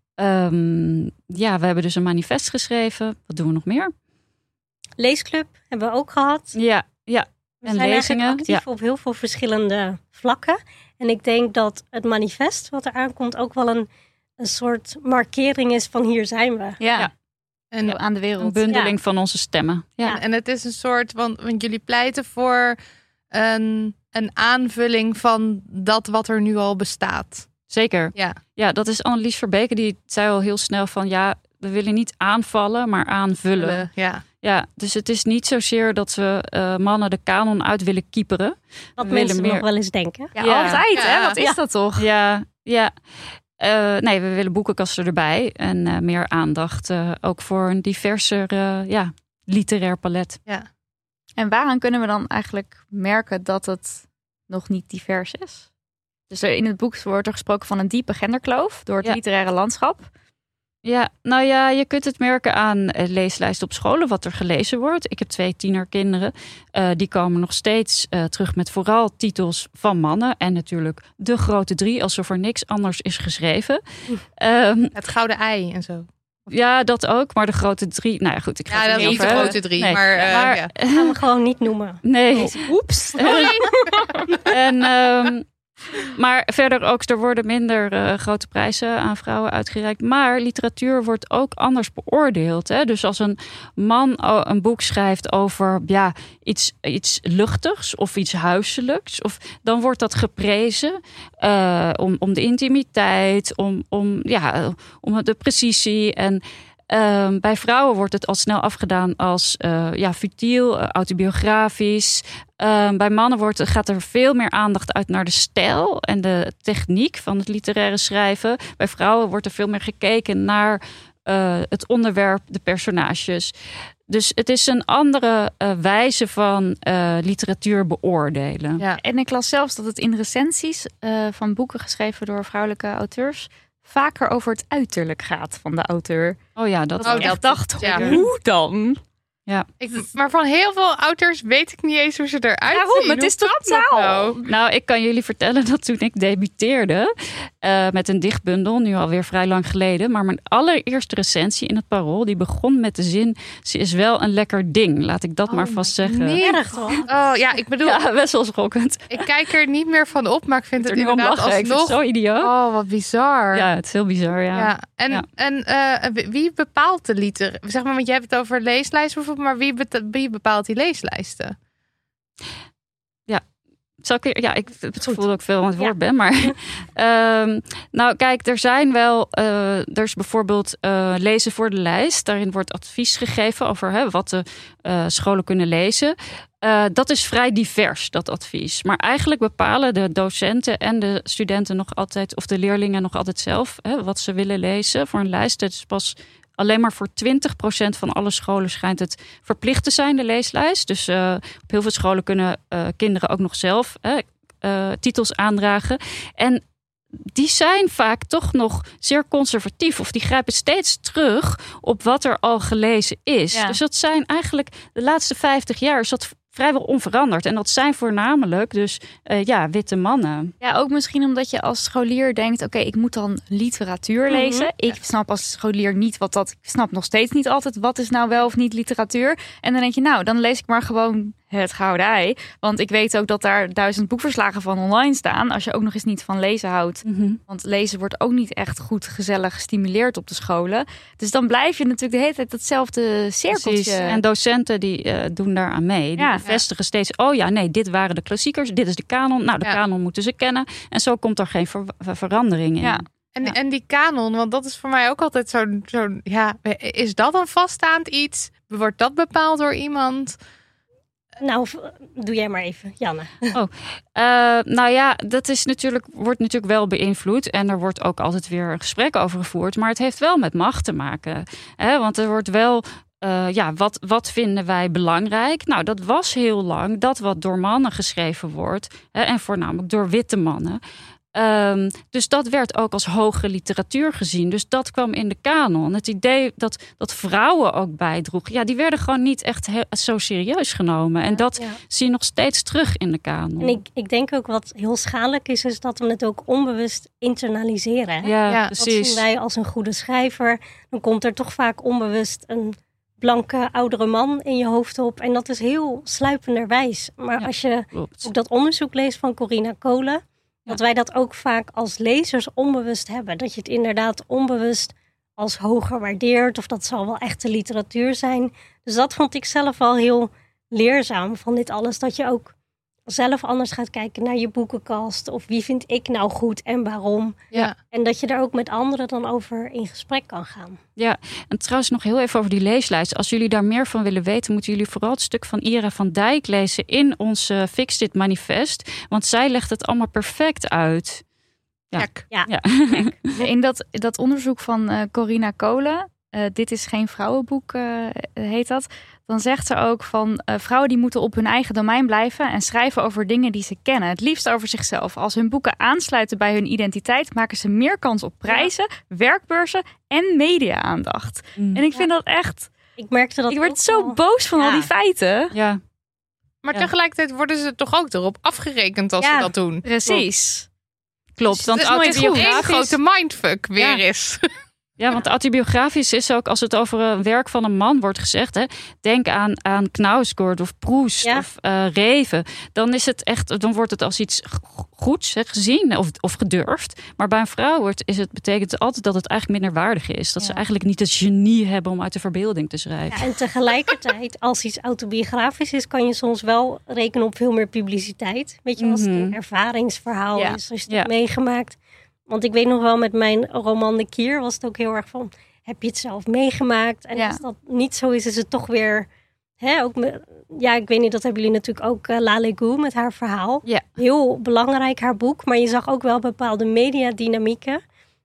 Speaker 4: Um, ja, we hebben dus een manifest geschreven. Wat doen we nog meer?
Speaker 8: Leesclub hebben we ook gehad.
Speaker 4: Ja, ja.
Speaker 8: We
Speaker 4: en
Speaker 8: zijn
Speaker 4: lezingen.
Speaker 8: actief ja. op heel veel verschillende vlakken. En ik denk dat het manifest wat er aankomt ook wel een... een soort markering is van hier zijn we.
Speaker 6: Ja, ja. En ja, aan de wereld.
Speaker 4: Een bundeling ja. van onze stemmen.
Speaker 7: Ja. En, en het is een soort, want, want jullie pleiten voor een, een aanvulling van dat wat er nu al bestaat.
Speaker 4: Zeker.
Speaker 7: Ja,
Speaker 4: ja, dat is Annelies Verbeke, die zei al heel snel van ja, we willen niet aanvallen, maar aanvullen.
Speaker 7: Ja.
Speaker 4: Ja, dus het is niet zozeer dat we uh, mannen de kanon uit willen kieperen.
Speaker 8: Wat
Speaker 4: we
Speaker 8: mensen
Speaker 4: meer...
Speaker 8: nog wel eens denken.
Speaker 6: Ja, ja. altijd
Speaker 7: ja.
Speaker 6: hè? Wat is
Speaker 8: ja.
Speaker 6: dat toch?
Speaker 4: Ja, ja. Uh, nee, we willen boekenkasten erbij. En uh, meer aandacht uh, ook voor een diverser uh, ja, literair palet.
Speaker 6: Ja. En waaraan kunnen we dan eigenlijk merken dat het nog niet divers is? Dus er in het boek wordt er gesproken van een diepe genderkloof door het ja. literaire landschap.
Speaker 4: Ja, nou ja, je kunt het merken aan leeslijsten op scholen, wat er gelezen wordt. Ik heb twee tienerkinderen. Uh, die komen nog steeds uh, terug met vooral titels van mannen. En natuurlijk de grote drie, alsof er niks anders is geschreven. Um,
Speaker 7: het gouden ei en zo.
Speaker 4: Ja, dat ook. Maar de grote drie... Nou ja, goed. Ik ga
Speaker 7: ja,
Speaker 4: het
Speaker 7: dat is
Speaker 4: niet
Speaker 7: niet
Speaker 4: over
Speaker 7: de grote drie.
Speaker 4: Nee.
Speaker 7: Maar, uh,
Speaker 4: maar
Speaker 7: ja.
Speaker 8: Dat gaan we gewoon niet noemen.
Speaker 4: Nee.
Speaker 8: Oh.
Speaker 4: Oeps. en... Um, Maar verder ook, er worden minder uh, grote prijzen aan vrouwen uitgereikt. Maar literatuur wordt ook anders beoordeeld. Hè? Dus als een man een boek schrijft over ja, iets, iets luchtigs of iets huiselijks, of, dan wordt dat geprezen uh, om, om de intimiteit, om, om, ja, om de precisie. En Uh, bij vrouwen wordt het al snel afgedaan als uh, ja, futiel, uh, autobiografisch. Uh, bij mannen wordt, gaat er veel meer aandacht uit naar de stijl en de techniek van het literaire schrijven. Bij vrouwen wordt er veel meer gekeken naar uh, het onderwerp, de personages. Dus het is een andere uh, wijze van uh, literatuur beoordelen.
Speaker 6: Ja, en ik las zelfs dat het in recensies uh, van boeken geschreven door vrouwelijke auteurs vaker over het uiterlijk gaat van de auteur.
Speaker 4: Oh ja, dat,
Speaker 6: dat
Speaker 7: oh,
Speaker 6: ik echt
Speaker 7: dat,
Speaker 6: dacht,
Speaker 7: ja.
Speaker 6: hoe dan?
Speaker 4: Ja.
Speaker 7: Ik, maar van heel veel auteurs weet ik niet eens hoe ze eruit zien.
Speaker 6: Waarom? Het is totaal.
Speaker 4: Nou? nou, ik kan jullie vertellen dat toen ik debuteerde uh, met een dichtbundel, nu alweer vrij lang geleden, maar mijn allereerste recensie in het Parool, die begon met de zin: ze is wel een lekker ding. Laat ik dat oh, maar vast zeggen.
Speaker 8: Nee, erg toch?
Speaker 7: Oh ja, ik bedoel,
Speaker 4: ja, best wel schokkend.
Speaker 7: Ik kijk er niet meer van op, maar ik vind
Speaker 4: ik
Speaker 7: het inderdaad alsnog...
Speaker 4: Ik vind het zo idioot.
Speaker 7: Oh, wat bizar.
Speaker 4: Ja, het is heel bizar, ja.
Speaker 7: ja. En, ja. en uh, wie bepaalt de liter? Zeg maar, want je hebt het over leeslijsten bijvoorbeeld, maar wie, be- wie bepaalt die leeslijsten?
Speaker 4: Ja. Zal ik, ja, ik heb het gevoel dat ik veel aan het woord ja. ben. Maar um, nou, kijk, er zijn wel. Uh, er is bijvoorbeeld uh, lezen voor de lijst. Daarin wordt advies gegeven over hè, wat de uh, scholen kunnen lezen. Uh, dat is vrij divers, dat advies. Maar eigenlijk bepalen de docenten en de studenten nog altijd, of de leerlingen nog altijd zelf, hè, wat ze willen lezen voor een lijst. Het is pas alleen maar voor twintig procent van alle scholen schijnt het verplicht te zijn, de leeslijst. Dus uh, op heel veel scholen kunnen uh, kinderen ook nog zelf uh, uh, titels aandragen. En die zijn vaak toch nog zeer conservatief. Of die grijpen steeds terug op wat er al gelezen is. Ja. Dus dat zijn eigenlijk de laatste vijftig jaar is dat vrijwel onveranderd. En dat zijn voornamelijk dus uh, ja, witte mannen.
Speaker 6: Ja, ook misschien omdat je als scholier denkt, oké, okay, ik moet dan literatuur lezen. Mm-hmm. Ik snap als scholier niet wat dat... Ik snap nog steeds niet altijd wat is nou wel of niet literatuur. En dan denk je, nou, dan lees ik maar gewoon het Gouden Ei. Want ik weet ook dat daar duizend boekverslagen van online staan. Als je ook nog eens niet van lezen houdt. Mm-hmm. Want lezen wordt ook niet echt goed gezellig gestimuleerd op de scholen. Dus dan blijf je natuurlijk de hele tijd datzelfde cirkeltje.
Speaker 4: Precies. En docenten die uh, doen daar aan mee. Die ja, bevestigen ja. steeds, oh ja, nee, dit waren de klassiekers. Dit is de kanon. Nou, de ja. kanon moeten ze kennen. En zo komt er geen ver- verandering in.
Speaker 7: Ja. En, ja. en die kanon, want dat is voor mij ook altijd zo'n... zo'n ja, is dat een vaststaand iets? Wordt dat bepaald door iemand?
Speaker 8: Nou, doe jij maar even, Janne.
Speaker 4: Oh, uh, nou ja, dat is natuurlijk, wordt natuurlijk wel beïnvloed. En er wordt ook altijd weer een gesprek over gevoerd. Maar het heeft wel met macht te maken. Hè? Want er wordt wel... Uh, ja, wat, wat vinden wij belangrijk? Nou, dat was heel lang dat wat door mannen geschreven wordt. Hè, en voornamelijk door witte mannen. Um, dus dat werd ook als hoge literatuur gezien. Dus dat kwam in de kanon. Het idee dat, dat vrouwen ook bijdroegen... ja, die werden gewoon niet echt heel, zo serieus genomen. En dat ja. zie je nog steeds terug in de kanon.
Speaker 8: En ik, ik denk ook wat heel schadelijk is... is dat we het ook onbewust internaliseren.
Speaker 4: Ja, ja,
Speaker 8: dat
Speaker 4: precies.
Speaker 8: zien wij als een goede schrijver. Dan komt er toch vaak onbewust een blanke oudere man in je hoofd op. En dat is heel sluipenderwijs. Maar ja, als je klopt. ook dat onderzoek leest van Corinna Kolen... dat wij dat ook vaak als lezers onbewust hebben. Dat je het inderdaad onbewust als hoger waardeert. Of dat zal wel echte literatuur zijn. Dus dat vond ik zelf wel heel leerzaam van dit alles. Dat je ook zelf anders gaat kijken naar je boekenkast. Of wie vind ik nou goed en waarom.
Speaker 4: Ja.
Speaker 8: En dat je daar ook met anderen dan over in gesprek kan gaan.
Speaker 4: Ja, en trouwens nog heel even over die leeslijst. Als jullie daar meer van willen weten... moeten jullie vooral het stuk van Ira van Dijk lezen... in ons uh, Fix Dit manifest. Want zij legt het allemaal perfect uit.
Speaker 8: Ja, ja.
Speaker 4: ja.
Speaker 6: In dat, dat onderzoek van uh, Corinna Kolen... Uh, dit is geen vrouwenboek, uh, heet dat. Dan zegt ze ook van uh, vrouwen die moeten op hun eigen domein blijven en schrijven over dingen die ze kennen. Het liefst over zichzelf. Als hun boeken aansluiten bij hun identiteit, maken ze meer kans op prijzen, ja. werkbeurzen en media-aandacht. Mm. En ik vind ja. dat echt...
Speaker 8: Ik merkte dat
Speaker 6: Ik word zo al... boos van ja. al die feiten.
Speaker 4: Ja.
Speaker 7: Maar ja. tegelijkertijd worden ze toch ook erop afgerekend als
Speaker 6: ja,
Speaker 7: ze dat doen.
Speaker 6: Precies.
Speaker 4: Klopt.
Speaker 7: Dus want het is nooit één grote mindfuck weer ja. is.
Speaker 4: Ja, want autobiografisch is ook als het over een werk van een man wordt gezegd. Hè, denk aan, aan Knausgård of Proust ja. of uh, Reven. Dan is het echt, dan wordt het als iets goeds hè, gezien of, of gedurfd. Maar bij een vrouw wordt, is het, betekent het altijd dat het eigenlijk minderwaardig is. Dat ja. ze eigenlijk niet het genie hebben om uit de verbeelding te schrijven.
Speaker 8: Ja, en tegelijkertijd, als iets autobiografisch is, kan je soms wel rekenen op veel meer publiciteit. Weet je, als het een ervaringsverhaal ja. is, als je het ja. hebt meegemaakt. Want ik weet nog wel, met mijn roman De Kier was het ook heel erg van... heb je het zelf meegemaakt? En ja. als dat niet zo is, is het toch weer... Hè, ook me, ja, ik weet niet, dat hebben jullie natuurlijk ook uh, Lale Gou met haar verhaal.
Speaker 6: Ja.
Speaker 8: Heel belangrijk, haar boek. Maar je zag ook wel bepaalde mediadynamieken.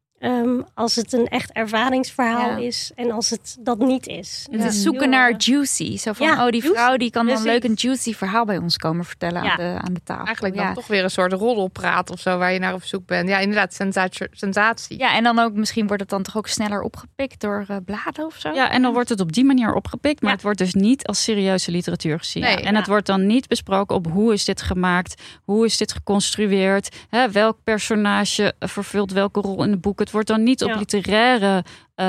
Speaker 8: Um, als het een echt ervaringsverhaal ja. is en als het dat niet is.
Speaker 6: Het ja. is zoeken naar juicy. Zo van, ja, oh, die vrouw die kan dan leuk een juicy verhaal bij ons komen vertellen ja. aan, de, aan de tafel.
Speaker 7: Eigenlijk
Speaker 6: ja.
Speaker 7: dan toch weer een soort roddelpraat of zo waar je naar op zoek bent. Ja, inderdaad, sensatie. sensatie.
Speaker 6: Ja, en dan ook misschien wordt het dan toch ook sneller opgepikt door uh, bladen of zo.
Speaker 4: Ja, en dan wordt het op die manier opgepikt, maar ja. het wordt dus niet als serieuze literatuur gezien. Nee, en ja. het wordt dan niet besproken op hoe is dit gemaakt, hoe is dit geconstrueerd, hè, welk personage vervult welke rol in het boek. Het wordt dan niet op ja. literaire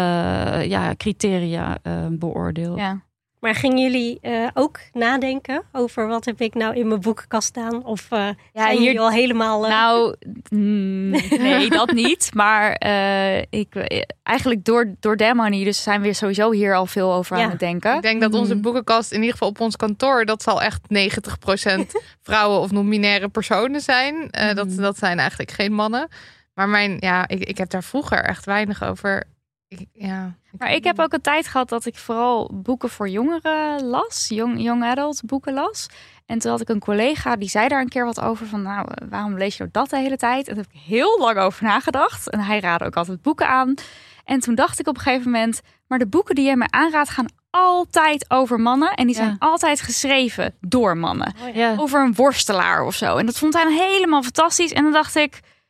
Speaker 4: uh, ja, criteria uh, beoordeeld.
Speaker 8: Ja. Maar gingen jullie uh, ook nadenken over wat heb ik nou in mijn boekenkast staan? Of uh, ja, zijn hier, jullie al helemaal... Uh...
Speaker 6: Nou, mm, nee, dat niet. Maar uh, ik, eigenlijk door, door Demony, dus zijn we sowieso hier al veel over ja. aan het denken.
Speaker 7: Ik denk dat onze boekenkast, in ieder geval op ons kantoor, dat zal echt negentig procent vrouwen of non-binaire personen zijn. Uh, mm. dat, dat zijn eigenlijk geen mannen. Maar mijn, ja, ik, ik heb daar vroeger echt weinig over. Ik, ja, ik
Speaker 6: maar ik heb ook een tijd gehad dat ik vooral boeken voor jongeren las. Young, young adult boeken las. En toen had ik een collega die zei daar een keer wat over. Van nou, waarom lees je dat de hele tijd? En daar heb ik heel lang over nagedacht. En hij raadde ook altijd boeken aan. En toen dacht ik op een gegeven moment, maar de boeken die jij me aanraadt gaan altijd over mannen. En die zijn ja. altijd geschreven door mannen.
Speaker 4: Ja.
Speaker 6: Over een worstelaar of zo. En dat vond hij helemaal fantastisch. En dan dacht ik,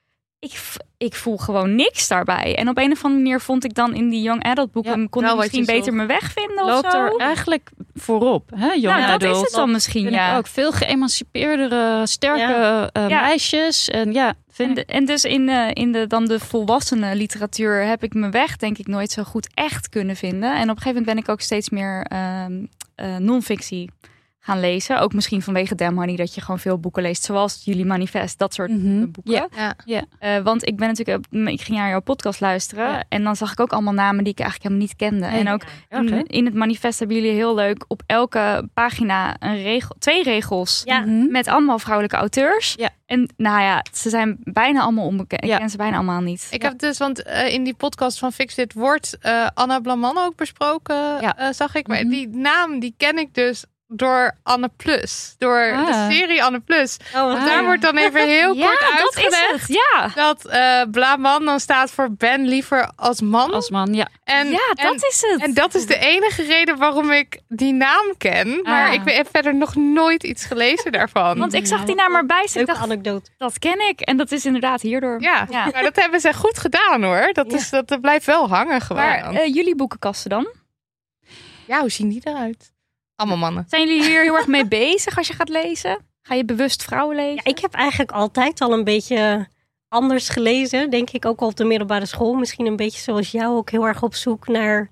Speaker 6: ik, ik voel gewoon niks daarbij. En op een of andere manier vond ik dan in die young adult boeken... Ja, kon ik misschien beter mijn weg vinden
Speaker 4: Loopt
Speaker 6: of zo.
Speaker 4: er eigenlijk voorop, hè, young
Speaker 6: nou,
Speaker 4: adult.
Speaker 6: dat is het dan misschien,
Speaker 4: vind
Speaker 6: ja.
Speaker 4: ik ook veel geëmancipeerdere, sterke ja. Uh, ja. meisjes. En, ja,
Speaker 6: vind en, en dus in, de, in de, dan de volwassene literatuur heb ik mijn weg denk ik nooit zo goed echt kunnen vinden. En op een gegeven moment ben ik ook steeds meer uh, uh, non-fictie gaan lezen. Ook misschien vanwege Damn Honey dat je gewoon veel boeken leest. Zoals Jullie Manifest, dat soort mm-hmm. boeken.
Speaker 4: Ja. Ja.
Speaker 6: Ja. Uh, want ik ben natuurlijk, ik ging naar jouw podcast luisteren. Ja. En dan zag ik ook allemaal namen die ik eigenlijk helemaal niet kende. Nee, en ook ja. okay. in, in het manifest hebben jullie heel leuk op elke pagina een regel, twee regels. Ja. Mm-hmm. Met allemaal vrouwelijke auteurs. Ja. En nou ja, ze zijn bijna allemaal onbekend. Ja. Ik ken ze bijna allemaal niet.
Speaker 7: Ik ja. heb dus, want uh, in die podcast van Fix Dit wordt uh, Anna Blaman ook besproken, ja. uh, zag ik. Maar mm-hmm. die naam, die ken ik dus door Anne Plus. Door ah. de serie Anne Plus. Oh, Want ah. daar wordt dan even heel
Speaker 6: ja,
Speaker 7: kort uitgelegd.
Speaker 6: Dat is het, ja.
Speaker 7: Dat uh, Blaman dan staat voor Ben liever als man.
Speaker 4: Als man, ja.
Speaker 6: En, ja, dat
Speaker 7: en,
Speaker 6: is het.
Speaker 7: En dat is de enige reden waarom ik die naam ken. Ah. Maar ik heb verder nog nooit iets gelezen daarvan.
Speaker 6: Want ik zag die naam erbij. Dus ik dacht,
Speaker 8: anekdote.
Speaker 6: Dat ken ik. En dat is inderdaad hierdoor.
Speaker 7: Ja, ja. Maar dat hebben ze goed gedaan hoor. Dat, ja. is, dat, dat blijft wel hangen gewoon.
Speaker 6: Maar uh, jullie boekenkasten dan?
Speaker 7: Ja, hoe zien die eruit? Allemaal mannen.
Speaker 6: Zijn jullie hier heel erg mee bezig als je gaat lezen? Ga je bewust vrouwen lezen?
Speaker 8: Ja, ik heb eigenlijk altijd al een beetje anders gelezen. Denk ik ook al op de middelbare school. Misschien een beetje zoals jou ook heel erg op zoek naar...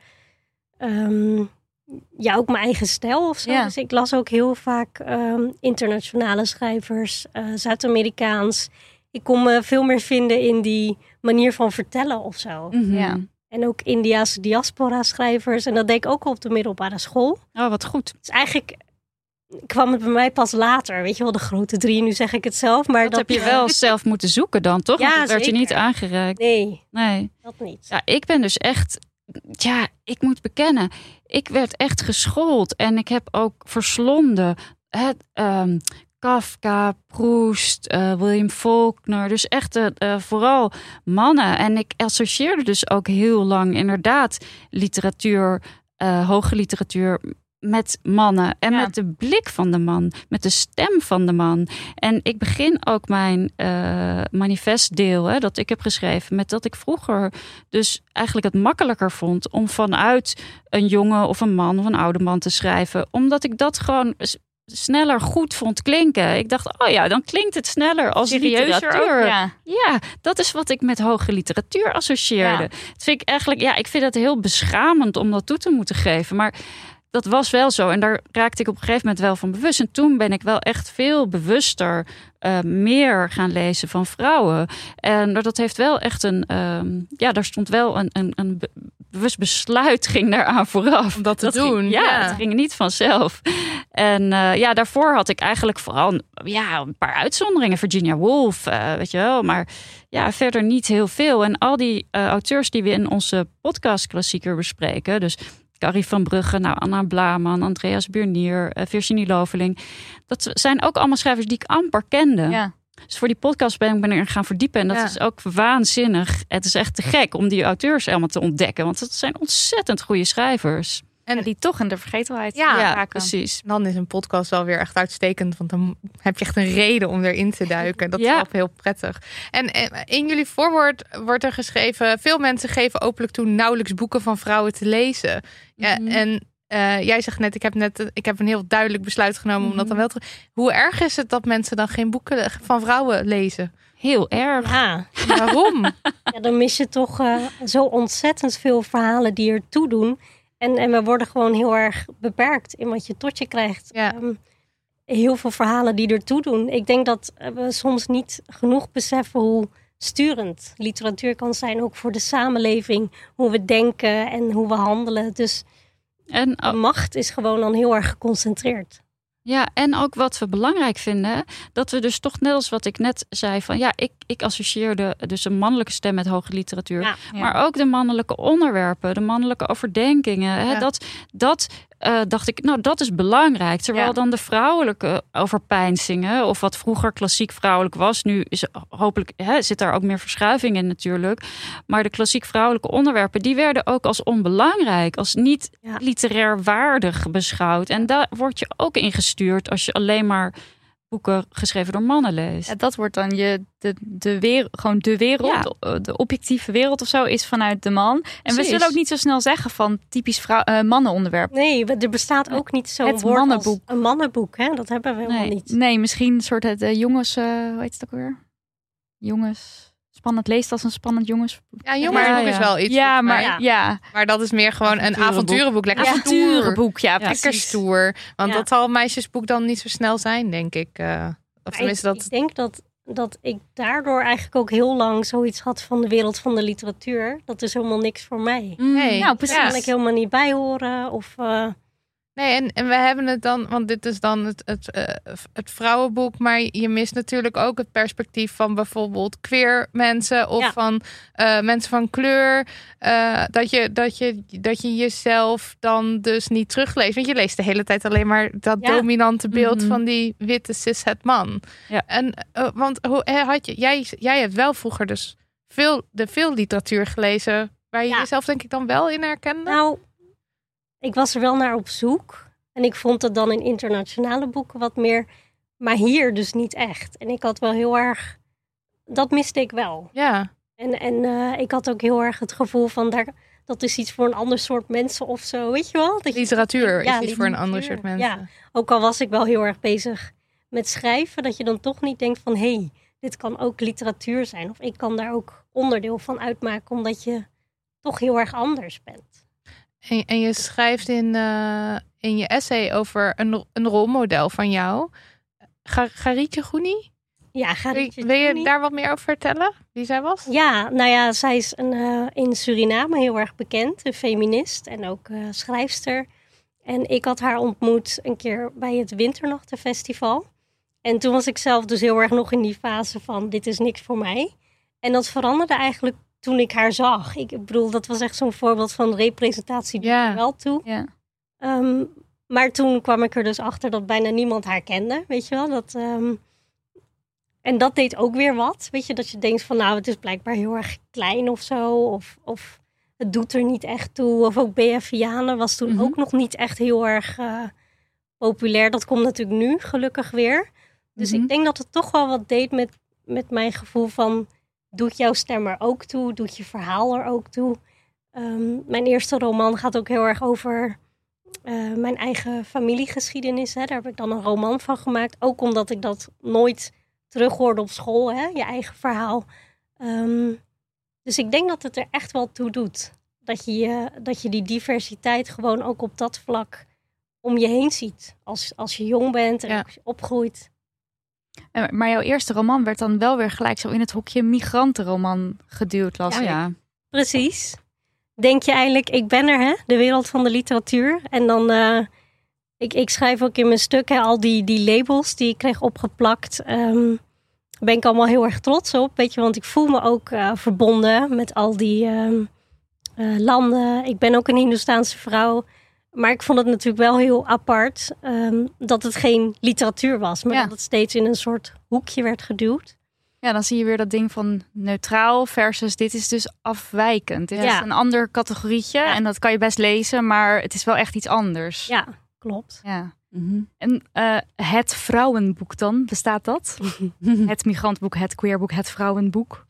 Speaker 8: Um, ja, ook mijn eigen stijl of zo. Ja. Dus ik las ook heel vaak um, internationale schrijvers. Uh, Zuid-Amerikaans. Ik kon me veel meer vinden in die manier van vertellen of zo.
Speaker 6: Mm-hmm. Ja.
Speaker 8: En ook Indiase diaspora-schrijvers. En dat deed ik ook al op de middelbare school.
Speaker 4: Oh, wat goed.
Speaker 8: Dus eigenlijk kwam het bij mij pas later. Weet je wel, de grote drie. Nu zeg ik het zelf. Maar
Speaker 4: dat,
Speaker 8: dat
Speaker 4: heb je wel zelf moeten zoeken dan, toch?
Speaker 8: Ja,
Speaker 4: Want dat werd
Speaker 8: zeker.
Speaker 4: je niet aangereikt.
Speaker 8: Nee,
Speaker 4: nee,
Speaker 8: dat niet.
Speaker 4: Ja, ik ben dus echt... Ja, ik moet bekennen. Ik werd echt geschoold. En ik heb ook verslonden. Het... Um, Kafka, Proust, uh, William Faulkner. Dus echt uh, uh, vooral mannen. En ik associeerde dus ook heel lang inderdaad literatuur, uh, hoge literatuur met mannen. En ja. met de blik van de man. Met de stem van de man. En ik begin ook mijn uh, manifestdeel, hè, dat ik heb geschreven, met dat ik vroeger dus eigenlijk het makkelijker vond om vanuit een jongen of een man of een oude man te schrijven. Omdat ik dat gewoon sneller goed vond klinken. Ik dacht, oh ja, dan klinkt het sneller als literatuur. Ook, ja. ja, dat is wat ik met hoge literatuur associeerde. Ja. Dat vind ik eigenlijk, ja, ik vind het heel beschamend om dat toe te moeten geven. Maar dat was wel zo. En daar raakte ik op een gegeven moment wel van bewust. En toen ben ik wel echt veel bewuster uh, meer gaan lezen van vrouwen. En dat heeft wel echt een... Um, ja, daar stond wel een, een, een bewust besluit ging daaraan vooraf.
Speaker 7: Om dat te
Speaker 4: dat
Speaker 7: doen.
Speaker 4: Ging, ja,
Speaker 7: ja,
Speaker 4: het ging niet vanzelf. En uh, ja, daarvoor had ik eigenlijk vooral ja, een paar uitzonderingen. Virginia Woolf, uh, weet je wel. Maar ja, verder niet heel veel. En al die uh, auteurs die we in onze podcast klassieker bespreken... dus Carrie van Brugge, nou, Anna Blaman, Andreas Burnier, uh, Virginie Loveling. Dat zijn ook allemaal schrijvers die ik amper kende. Ja. Dus voor die podcast ben ik ben er gaan verdiepen. En dat ja. is ook waanzinnig. Het is echt te gek om die auteurs allemaal te ontdekken. Want het zijn ontzettend goede schrijvers.
Speaker 6: En die toch in de vergetelheid
Speaker 7: ja,
Speaker 6: ja,
Speaker 7: precies. Dan is een podcast wel weer echt uitstekend. Want dan heb je echt een reden om erin te duiken. Dat is ja. wel heel prettig. En in jullie voorwoord wordt er geschreven... veel mensen geven openlijk toe nauwelijks boeken van vrouwen te lezen. Ja, mm-hmm. En uh, jij zegt net, ik heb net ik heb een heel duidelijk besluit genomen... Mm-hmm. om dat dan wel te... Hoe erg is het dat mensen dan geen boeken van vrouwen lezen?
Speaker 4: Heel erg.
Speaker 8: Ja.
Speaker 7: Waarom?
Speaker 8: Ja, dan mis je toch uh, zo ontzettend veel verhalen die ertoe doen... En, en we worden gewoon heel erg beperkt in wat je tot je krijgt. Ja. Um, heel veel verhalen die ertoe doen. Ik denk dat we soms niet genoeg beseffen hoe sturend literatuur kan zijn. Ook voor de samenleving. Hoe we denken en hoe we handelen. Dus en, uh, macht is gewoon dan heel erg geconcentreerd.
Speaker 4: Ja, en ook wat we belangrijk vinden, dat we dus toch net als wat ik net zei van ja, ik, ik associeerde dus een mannelijke stem met hoge literatuur, ja, ja. maar ook de mannelijke onderwerpen, de mannelijke overdenkingen. Ja. Hè, dat, dat uh, dacht ik, nou dat is belangrijk. Terwijl ja. dan de vrouwelijke overpeinzingen, of wat vroeger klassiek vrouwelijk was, nu is hopelijk hè, zit daar ook meer verschuiving in natuurlijk. Maar de klassiek vrouwelijke onderwerpen, die werden ook als onbelangrijk, als niet ja. literair waardig beschouwd. En daar word je ook in gestuurd als je alleen maar boeken geschreven door mannen leest.
Speaker 6: Ja, dat wordt dan je de, de wereld, gewoon de wereld, ja. de objectieve wereld of zo is vanuit de man. En Precies. we zullen ook niet zo snel zeggen van typisch vrouw, uh, mannenonderwerp.
Speaker 8: Nee, er bestaat ook niet zo'n
Speaker 6: het
Speaker 8: woord
Speaker 6: mannenboek.
Speaker 8: als een mannenboek. Hè? Dat hebben we helemaal
Speaker 6: nee.
Speaker 8: niet.
Speaker 6: Nee, misschien een soort het uh, jongens, uh, hoe heet het ook weer? Jongens. Spannend leest als een spannend jongensboek.
Speaker 7: Ja, een jongensboek ja, ja. is wel iets.
Speaker 6: Ja, maar ja. ja.
Speaker 7: Maar dat is meer gewoon een avonturenboek. Lekker
Speaker 6: ja. avonturenboek, ja,
Speaker 7: ja lekker stoer. Want ja. dat zal een meisjesboek dan niet zo snel zijn, denk ik. Uh, of tenminste
Speaker 8: ik,
Speaker 7: dat.
Speaker 8: Ik denk dat, dat ik daardoor eigenlijk ook heel lang zoiets had van de wereld van de literatuur. Dat is helemaal niks voor mij.
Speaker 6: Nee, nou, precies.
Speaker 8: Daar kan ik helemaal niet bij horen. Of... Uh,
Speaker 7: Nee, en, en we hebben het dan, want dit is dan het, het, uh, het vrouwenboek, maar je mist natuurlijk ook het perspectief van bijvoorbeeld queer mensen of ja. van uh, mensen van kleur. Uh, dat, je, dat, je, dat je jezelf dan dus niet terugleest. Want je leest de hele tijd alleen maar dat ja. dominante beeld mm-hmm. van die witte cishet man. Ja. En, uh, want hoe, had je, jij, jij hebt wel vroeger dus veel, de veel literatuur gelezen waar je ja. jezelf denk ik dan wel in herkende.
Speaker 8: Nou, ik was er wel naar op zoek. En ik vond het dan in internationale boeken wat meer. Maar hier dus niet echt. En ik had wel heel erg... Dat miste ik wel.
Speaker 7: Ja.
Speaker 8: En, en uh, ik had ook heel erg het gevoel van... Daar, dat is iets voor een ander soort mensen of zo. Weet je wel? Dat
Speaker 7: literatuur
Speaker 8: je,
Speaker 7: is
Speaker 8: ja,
Speaker 7: iets
Speaker 8: literatuur.
Speaker 7: voor een ander soort mensen.
Speaker 8: Ja. Ook al was ik wel heel erg bezig met schrijven. Dat je dan toch niet denkt van... Hé, hey, dit kan ook literatuur zijn. Of ik kan daar ook onderdeel van uitmaken. Omdat je toch heel erg anders bent.
Speaker 7: En, en je schrijft in, uh, in je essay over een, een rolmodel van jou. Garitje Goenie?
Speaker 8: Ja, Garitje
Speaker 7: Wil je Goenie. Daar wat meer over vertellen? Wie zij was?
Speaker 8: Ja, nou ja, zij is een, uh, in Suriname heel erg bekend. Een feminist en ook uh, schrijfster. En ik had haar ontmoet een keer bij het Winternachtenfestival. En toen was ik zelf dus heel erg nog in die fase van... dit is niks voor mij. En dat veranderde eigenlijk... toen ik haar zag. Ik bedoel, dat was echt zo'n voorbeeld van representatie die ja. er wel toe.
Speaker 6: Ja.
Speaker 8: Um, maar toen kwam ik er dus achter dat bijna niemand haar kende. Weet je wel? Dat, um, en dat deed ook weer wat. Weet je, dat je denkt van nou, het is blijkbaar heel erg klein of zo. Of, of het doet er niet echt toe. Of ook B F Vianen was toen mm-hmm. ook nog niet echt heel erg uh, populair. Dat komt natuurlijk nu gelukkig weer. Dus mm-hmm. ik denk dat het toch wel wat deed met, met mijn gevoel van... Doet jouw stem er ook toe? Doet je verhaal er ook toe? Um, mijn eerste roman gaat ook heel erg over uh, mijn eigen familiegeschiedenis. Hè. Daar heb ik dan een roman van gemaakt. Ook omdat ik dat nooit terughoorde op school. Hè. Je eigen verhaal. Um, dus ik denk dat het er echt wel toe doet. Dat je, dat je die diversiteit gewoon ook op dat vlak om je heen ziet. Als, als je jong bent en ja. als je opgroeit.
Speaker 6: Maar jouw eerste roman werd dan wel weer gelijk zo in het hokje migrantenroman geduwd, las
Speaker 8: ja,
Speaker 6: ik.
Speaker 8: Ja, precies. Denk je eigenlijk, ik ben er, hè? De wereld van de literatuur. En dan, uh, ik, ik schrijf ook in mijn stuk, hè, al die, die labels die ik kreeg opgeplakt. Um, ben ik allemaal heel erg trots op, weet je. Want ik voel me ook uh, verbonden met al die um, uh, landen. Ik ben ook een Hindoestaanse vrouw. Maar ik vond het natuurlijk wel heel apart um, dat het geen literatuur was. Maar ja. dat het steeds in een soort hoekje werd geduwd.
Speaker 6: Ja, dan zie je weer dat ding van neutraal versus dit is dus afwijkend. Dit ja. is een ander categorietje ja. en dat kan je best lezen, maar het is wel echt iets anders.
Speaker 8: Ja, klopt.
Speaker 6: Ja. Mm-hmm. En uh, het vrouwenboek dan, bestaat dat? Het migrantboek, het queerboek, het vrouwenboek?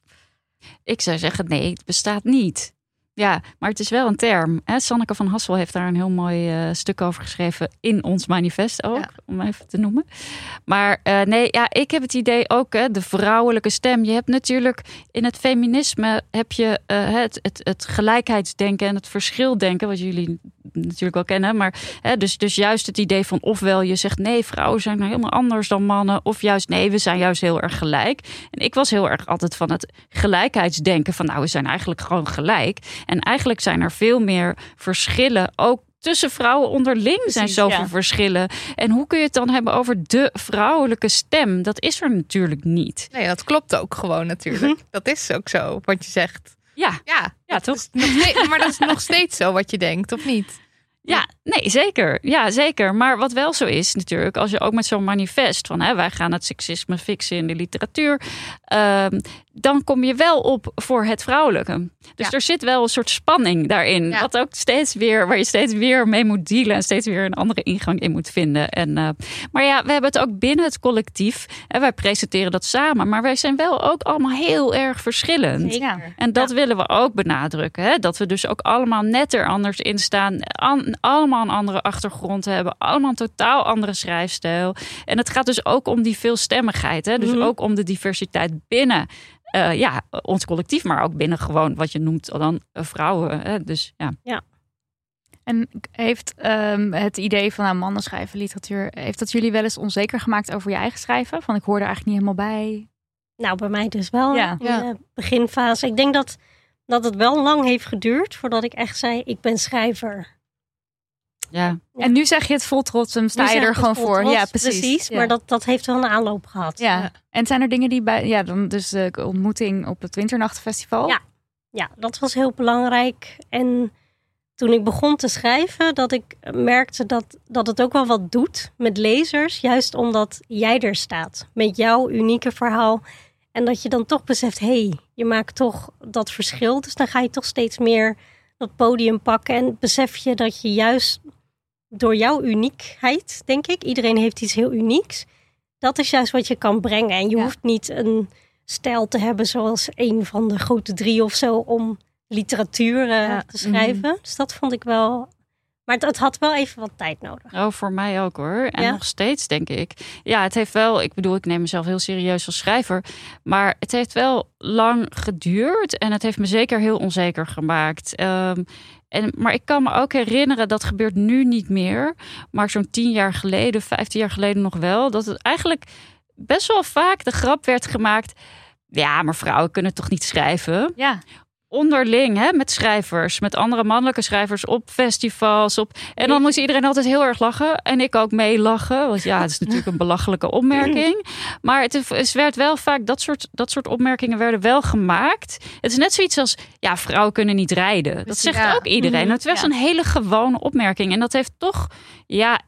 Speaker 4: Ik zou zeggen nee, het bestaat niet. Ja, maar het is wel een term. Hè? Sanneke van Hassel heeft daar een heel mooi uh, stuk over geschreven in ons manifest ook, ja. om even te noemen. Maar uh, nee, ja, ik heb het idee ook, hè, de vrouwelijke stem. Je hebt natuurlijk in het feminisme heb je uh, het, het, het gelijkheidsdenken en het verschildenken, wat jullie natuurlijk wel kennen. Maar hè, dus, dus juist het idee van ofwel je zegt nee, vrouwen zijn nou helemaal anders dan mannen, of juist nee, we zijn juist heel erg gelijk. En ik was heel erg altijd van het gelijkheidsdenken van nou, we zijn eigenlijk gewoon gelijk. En eigenlijk zijn er veel meer verschillen. Ook tussen vrouwen onderling Precies, zijn zoveel ja. verschillen. En hoe kun je het dan hebben over de vrouwelijke stem? Dat is er natuurlijk niet.
Speaker 7: Nee, dat klopt ook gewoon natuurlijk. Mm-hmm. Dat is ook zo, wat je zegt.
Speaker 4: Ja,
Speaker 7: ja,
Speaker 4: ja toch?
Speaker 7: Steeds, maar dat is nog steeds zo wat je denkt, of niet?
Speaker 4: Ja, Nee, zeker. Ja, zeker. Maar wat wel zo is natuurlijk, als je ook met zo'n manifest van hè, wij gaan het seksisme fixen in de literatuur, uh, dan kom je wel op voor het vrouwelijke. Dus ja. er zit wel een soort spanning daarin. Ja. Wat ook steeds weer, waar je steeds weer mee moet dealen en steeds weer een andere ingang in moet vinden. En, uh, maar ja, we hebben het ook binnen het collectief. En wij presenteren dat samen, maar wij zijn wel ook allemaal heel erg verschillend.
Speaker 6: Ja.
Speaker 4: En dat
Speaker 6: ja.
Speaker 4: willen we ook benadrukken. Hè? Dat we dus ook allemaal net er anders in staan. An, allemaal een andere achtergrond hebben. Allemaal een totaal andere schrijfstijl. En het gaat dus ook om die veelstemmigheid. Hè? Dus mm-hmm. ook om de diversiteit binnen uh, ja, ons collectief. Maar ook binnen gewoon wat je noemt dan uh, vrouwen. Hè? Dus ja.
Speaker 6: ja. En heeft um, het idee van nou, mannen schrijven literatuur, heeft dat jullie wel eens onzeker gemaakt over je eigen schrijven? Van ik hoor er eigenlijk niet helemaal bij.
Speaker 8: Nou, bij mij dus wel.
Speaker 6: Ja.
Speaker 8: In de
Speaker 6: Ja.
Speaker 8: beginfase. Ik denk dat, dat het wel lang heeft geduurd voordat ik echt zei, ik ben schrijver.
Speaker 4: Ja.
Speaker 6: Ja. En nu zeg je het vol trots en sta je er gewoon voor.
Speaker 8: Trots,
Speaker 6: ja, precies.
Speaker 8: precies
Speaker 6: Ja.
Speaker 8: Maar dat, dat heeft wel een aanloop gehad.
Speaker 6: Ja.
Speaker 8: Ja.
Speaker 6: En zijn er dingen die bij, ja, dan dus de ontmoeting op het Winternachtenfestival?
Speaker 8: Ja. Ja, dat was heel belangrijk. En toen ik begon te schrijven, dat ik merkte dat, dat het ook wel wat doet met lezers. Juist omdat jij er staat met jouw unieke verhaal. En dat je dan toch beseft, hé, hey, je maakt toch dat verschil. Dus dan ga je toch steeds meer dat podium pakken. En besef je dat je juist door jouw uniekheid, denk ik, iedereen heeft iets heel unieks. Dat is juist wat je kan brengen. En je
Speaker 6: Ja.
Speaker 8: hoeft niet een stijl te hebben zoals een van de grote drie of zo om literatuur uh,
Speaker 6: Ja.
Speaker 8: te schrijven. Mm-hmm. Dus dat vond ik wel. Maar het, het had wel even wat tijd nodig.
Speaker 4: Oh, voor mij ook hoor. En
Speaker 8: ja?
Speaker 4: nog steeds, denk ik. Ja, het heeft wel, ik bedoel, ik neem mezelf heel serieus als schrijver. Maar het heeft wel lang geduurd. En het heeft me zeker heel onzeker gemaakt. Um, en, maar ik kan me ook herinneren, dat gebeurt nu niet meer. Maar zo'n tien jaar geleden, vijftien jaar geleden nog wel. Dat het eigenlijk best wel vaak de grap werd gemaakt. Ja, maar vrouwen kunnen toch niet schrijven?
Speaker 6: Ja.
Speaker 4: Onderling, hè, met schrijvers, met andere mannelijke schrijvers op festivals. Op... En dan moest iedereen altijd heel erg lachen. En ik ook mee lachen. Want ja, het is natuurlijk een belachelijke opmerking. Maar het, het werd wel vaak, dat soort, dat soort opmerkingen werden wel gemaakt. Het is net zoiets als, ja, vrouwen kunnen niet rijden. Dat zegt ja. ook iedereen. Mm-hmm. Het was ja. een hele gewone opmerking. En dat heeft toch, ja...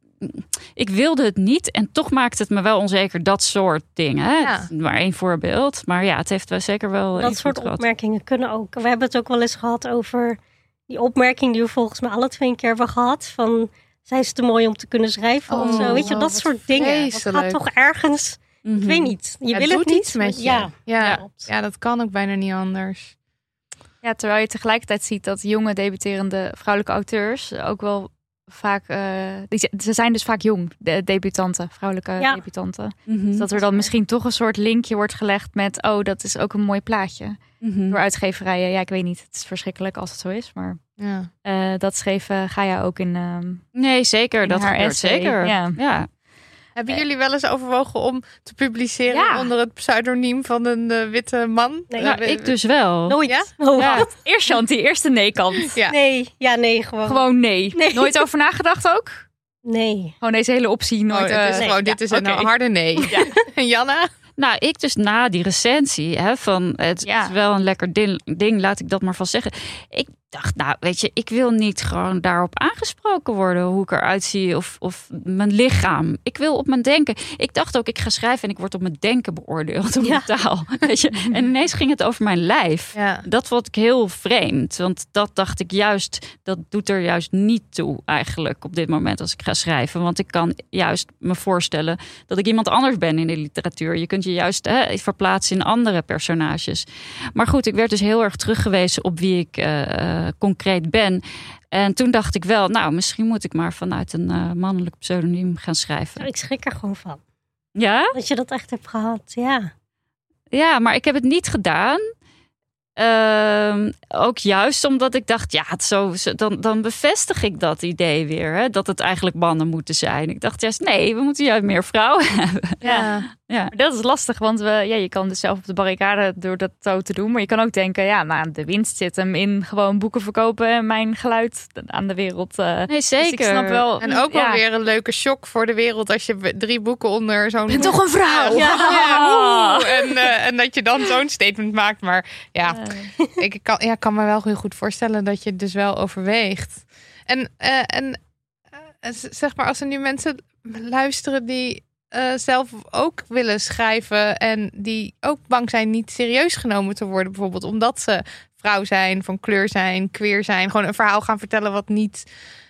Speaker 4: Ik wilde het niet en toch maakt het me wel onzeker, dat soort dingen. Hè? Ja. Maar één voorbeeld. Maar ja, het heeft wel zeker wel.
Speaker 8: Dat soort opmerkingen kunnen ook. We hebben het ook wel eens gehad over die opmerking die we volgens mij alle twee een keer hebben gehad. Van, zij is te mooi om te kunnen schrijven oh, of zo. Weet je, dat soort dingen. Dat gaat toch ergens, mm-hmm. ik weet niet. Je
Speaker 7: ja,
Speaker 8: wil
Speaker 7: het
Speaker 8: het
Speaker 7: niet
Speaker 8: niet
Speaker 7: met je. Ja. Ja. Ja. ja, dat kan ook bijna niet anders.
Speaker 6: Ja, terwijl je tegelijkertijd ziet dat jonge debuterende vrouwelijke auteurs ook wel vaak, uh, die, ze zijn dus vaak jong, de debutanten, vrouwelijke ja. debutanten. Mm-hmm. Dus dat er dan misschien toch een soort linkje wordt gelegd met, oh, dat is ook een mooi plaatje. Mm-hmm. Door uitgeverijen. Ja, ik weet niet, het is verschrikkelijk als het zo is, maar ja. uh, dat schreef uh, Gaia ook in um,
Speaker 4: Nee, zeker,
Speaker 6: in
Speaker 4: dat
Speaker 6: haar
Speaker 4: gebeurt
Speaker 6: essay.
Speaker 4: zeker. Ja. ja.
Speaker 7: Hebben jullie wel eens overwogen om te publiceren ja. onder het pseudoniem van een uh, witte man?
Speaker 4: Nee, nou, ik dus wel.
Speaker 8: Nooit.
Speaker 7: Ja?
Speaker 8: Oh,
Speaker 6: ja. Eerst Shanti, eerst de nee-kant.
Speaker 8: Ja. Nee, ja, nee, gewoon.
Speaker 6: Gewoon nee. nee. Nooit over nagedacht ook?
Speaker 8: Nee.
Speaker 6: Gewoon deze hele optie nooit.
Speaker 7: Oh, het is
Speaker 6: uh,
Speaker 7: gewoon, dit
Speaker 6: ja,
Speaker 7: is een
Speaker 6: okay.
Speaker 7: harde nee. Ja. En Janna?
Speaker 4: Nou, ik dus na die recensie, hè, van het ja. is wel een lekker ding, ding, laat ik dat maar vast zeggen. Ik dacht, nou, weet je, ik wil niet gewoon daarop aangesproken worden hoe ik eruit zie of, of mijn lichaam. Ik wil op mijn denken. Ik dacht ook, ik ga schrijven en ik word op mijn denken beoordeeld, op ja. mijn taal. Weet je? En ineens ging het over mijn lijf. Ja. Dat vond ik heel vreemd, want dat dacht ik juist, dat doet er juist niet toe eigenlijk op dit moment als ik ga schrijven. Want ik kan juist me voorstellen dat ik iemand anders ben in de literatuur. Je kunt je juist hè, verplaatsen in andere personages. Maar goed, ik werd dus heel erg teruggewezen op wie ik uh, concreet ben. En toen dacht ik wel, nou, misschien moet ik maar vanuit een uh, mannelijk pseudoniem gaan schrijven.
Speaker 8: Nou, ik schrik er gewoon van.
Speaker 4: Ja?
Speaker 8: Dat je dat echt hebt gehad, ja.
Speaker 4: Ja, maar ik heb het niet gedaan. Uh, ook juist omdat ik dacht, ja, het zo, dan, dan bevestig ik dat idee weer. Hè, dat het eigenlijk mannen moeten zijn. Ik dacht juist, nee, we moeten juist meer vrouwen hebben.
Speaker 6: Ja, ja. Maar dat is lastig, want we, ja, je kan dus zelf op de barricade door dat zo te doen. Maar je kan ook denken, ja, maar de winst zit hem in gewoon boeken verkopen en mijn geluid aan de wereld. Uh,
Speaker 4: nee, zeker.
Speaker 6: Dus ik snap wel.
Speaker 7: En ook
Speaker 6: ja.
Speaker 7: wel weer een leuke shock voor de wereld als je drie boeken onder zo'n...
Speaker 6: Ben toch een vrouw?
Speaker 7: Ja, ja, ja. En, uh, en dat je dan zo'n statement maakt. Maar ja, uh. ik kan, ja, kan me wel heel goed voorstellen dat je het dus wel overweegt. En, uh, en uh, zeg maar, als er nu mensen luisteren die uh, zelf ook willen schrijven en die ook bang zijn niet serieus genomen te worden, bijvoorbeeld omdat ze vrouw zijn, van kleur zijn, queer zijn, gewoon een verhaal gaan vertellen wat niet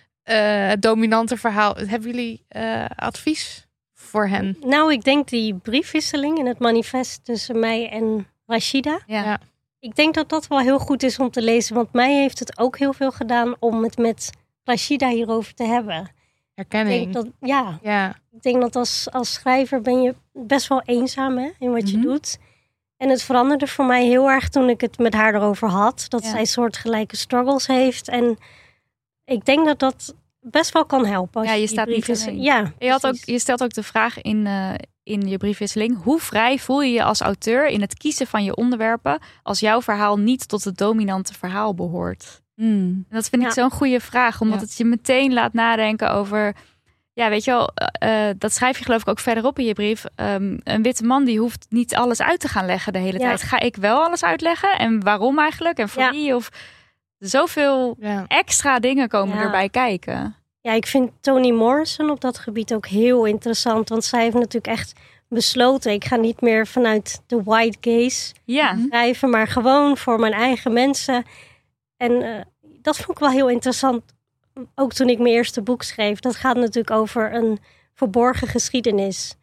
Speaker 7: uh, het dominante verhaal. Hebben jullie uh, advies voor hen?
Speaker 8: Nou, ik denk die briefwisseling in het manifest tussen mij en Rashida.
Speaker 7: Ja. ja.
Speaker 8: Ik denk dat dat wel heel goed is om te lezen. Want mij heeft het ook heel veel gedaan om het met Rashida hierover te hebben.
Speaker 7: Herkenning.
Speaker 8: Ik denk dat, ja,
Speaker 7: ja.
Speaker 8: Ik denk dat als, als schrijver ben je best wel eenzaam hè, in wat mm-hmm. je doet. En het veranderde voor mij heel erg toen ik het met haar erover had. Dat ja. zij soortgelijke struggles heeft. En ik denk dat dat best wel kan helpen. Als
Speaker 6: ja, je,
Speaker 8: je
Speaker 6: staat niet alleen.
Speaker 8: Ja,
Speaker 6: je, had ook, je stelt ook de vraag in, uh, in je briefwisseling. Hoe vrij voel je je als auteur in het kiezen van je onderwerpen als jouw verhaal niet tot het dominante verhaal behoort? Mm. En dat vind ik ja. zo'n goede vraag. Omdat ja. het je meteen laat nadenken over... Ja, weet je wel, uh, dat schrijf je geloof ik ook verderop in je brief. Um, een witte man die hoeft niet alles uit te gaan leggen de hele ja. tijd. Ga ik wel alles uitleggen? En waarom eigenlijk? En voor ja. wie? Of zoveel ja. extra dingen komen ja. erbij kijken.
Speaker 8: Ja, ik vind Toni Morrison op dat gebied ook heel interessant. Want zij heeft natuurlijk echt besloten... ik ga niet meer vanuit de white gaze
Speaker 6: ja.
Speaker 8: schrijven... maar gewoon voor mijn eigen mensen. En uh, dat vond ik wel heel interessant... Ook toen ik mijn eerste boek schreef. Dat gaat natuurlijk over een verborgen geschiedenis.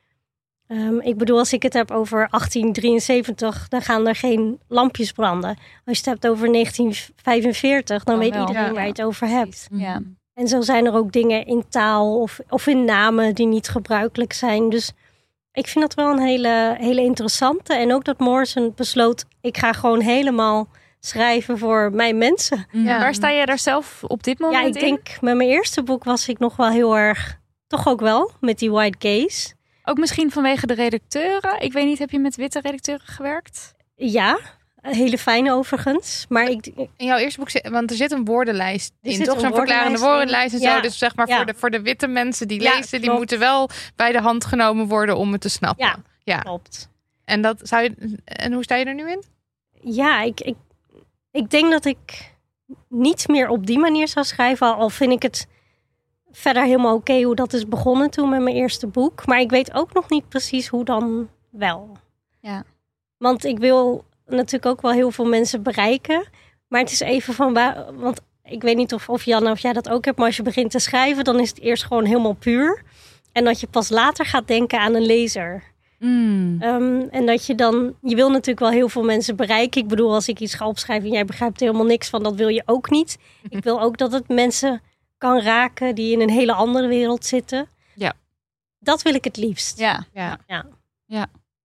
Speaker 8: Um, ik bedoel, als ik het heb over achttien drieënzeventig... dan gaan er geen lampjes branden. Als je het hebt over negentien vijfenveertig... dan, dan weet wel. iedereen ja, waar je het over hebt.
Speaker 6: Ja.
Speaker 8: En zo zijn er ook dingen in taal of, of in namen... die niet gebruikelijk zijn. Dus ik vind dat wel een hele, hele interessante. En ook dat Morrison besloot... ik ga gewoon helemaal... schrijven voor mijn mensen.
Speaker 6: Ja. Waar sta jij daar zelf op dit moment in?
Speaker 8: Ja, ik
Speaker 6: in?
Speaker 8: denk met mijn eerste boek was ik nog wel heel erg... toch ook wel, met die white gaze.
Speaker 6: Ook misschien vanwege de redacteuren? Ik weet niet, heb je met witte redacteuren gewerkt?
Speaker 8: Ja, hele fijne overigens. Maar ik,
Speaker 7: in jouw eerste boek zit... want er zit een woordenlijst in, toch? Zo'n verklarende woordenlijst en ja. zo. Dus zeg maar ja. voor, de, voor de witte mensen die ja, lezen... die klopt. moeten wel bij de hand genomen worden om het te snappen.
Speaker 8: Ja,
Speaker 7: ja.
Speaker 8: klopt.
Speaker 7: En, dat zou je, en hoe sta je er nu in?
Speaker 8: Ja, ik... ik Ik denk dat ik niet meer op die manier zou schrijven. Al vind ik het verder helemaal oké okay hoe dat is begonnen toen met mijn eerste boek. Maar ik weet ook nog niet precies hoe dan wel.
Speaker 6: Ja.
Speaker 8: Want ik wil natuurlijk ook wel heel veel mensen bereiken. Maar het is even van... waar, want ik weet niet of, of Janne of jij dat ook hebt. Maar als je begint te schrijven, dan is het eerst gewoon helemaal puur. En dat je pas later gaat denken aan een lezer.
Speaker 6: Mm.
Speaker 8: Um, en dat je dan... Je wil natuurlijk wel heel veel mensen bereiken. Ik bedoel, als ik iets ga opschrijven en jij begrijpt er helemaal niks van, dat wil je ook niet. Ik wil ook dat het mensen kan raken die in een hele andere wereld zitten.
Speaker 6: Ja.
Speaker 8: Dat wil ik het liefst.
Speaker 6: Ja.
Speaker 8: Ja. Ja.
Speaker 4: Ja.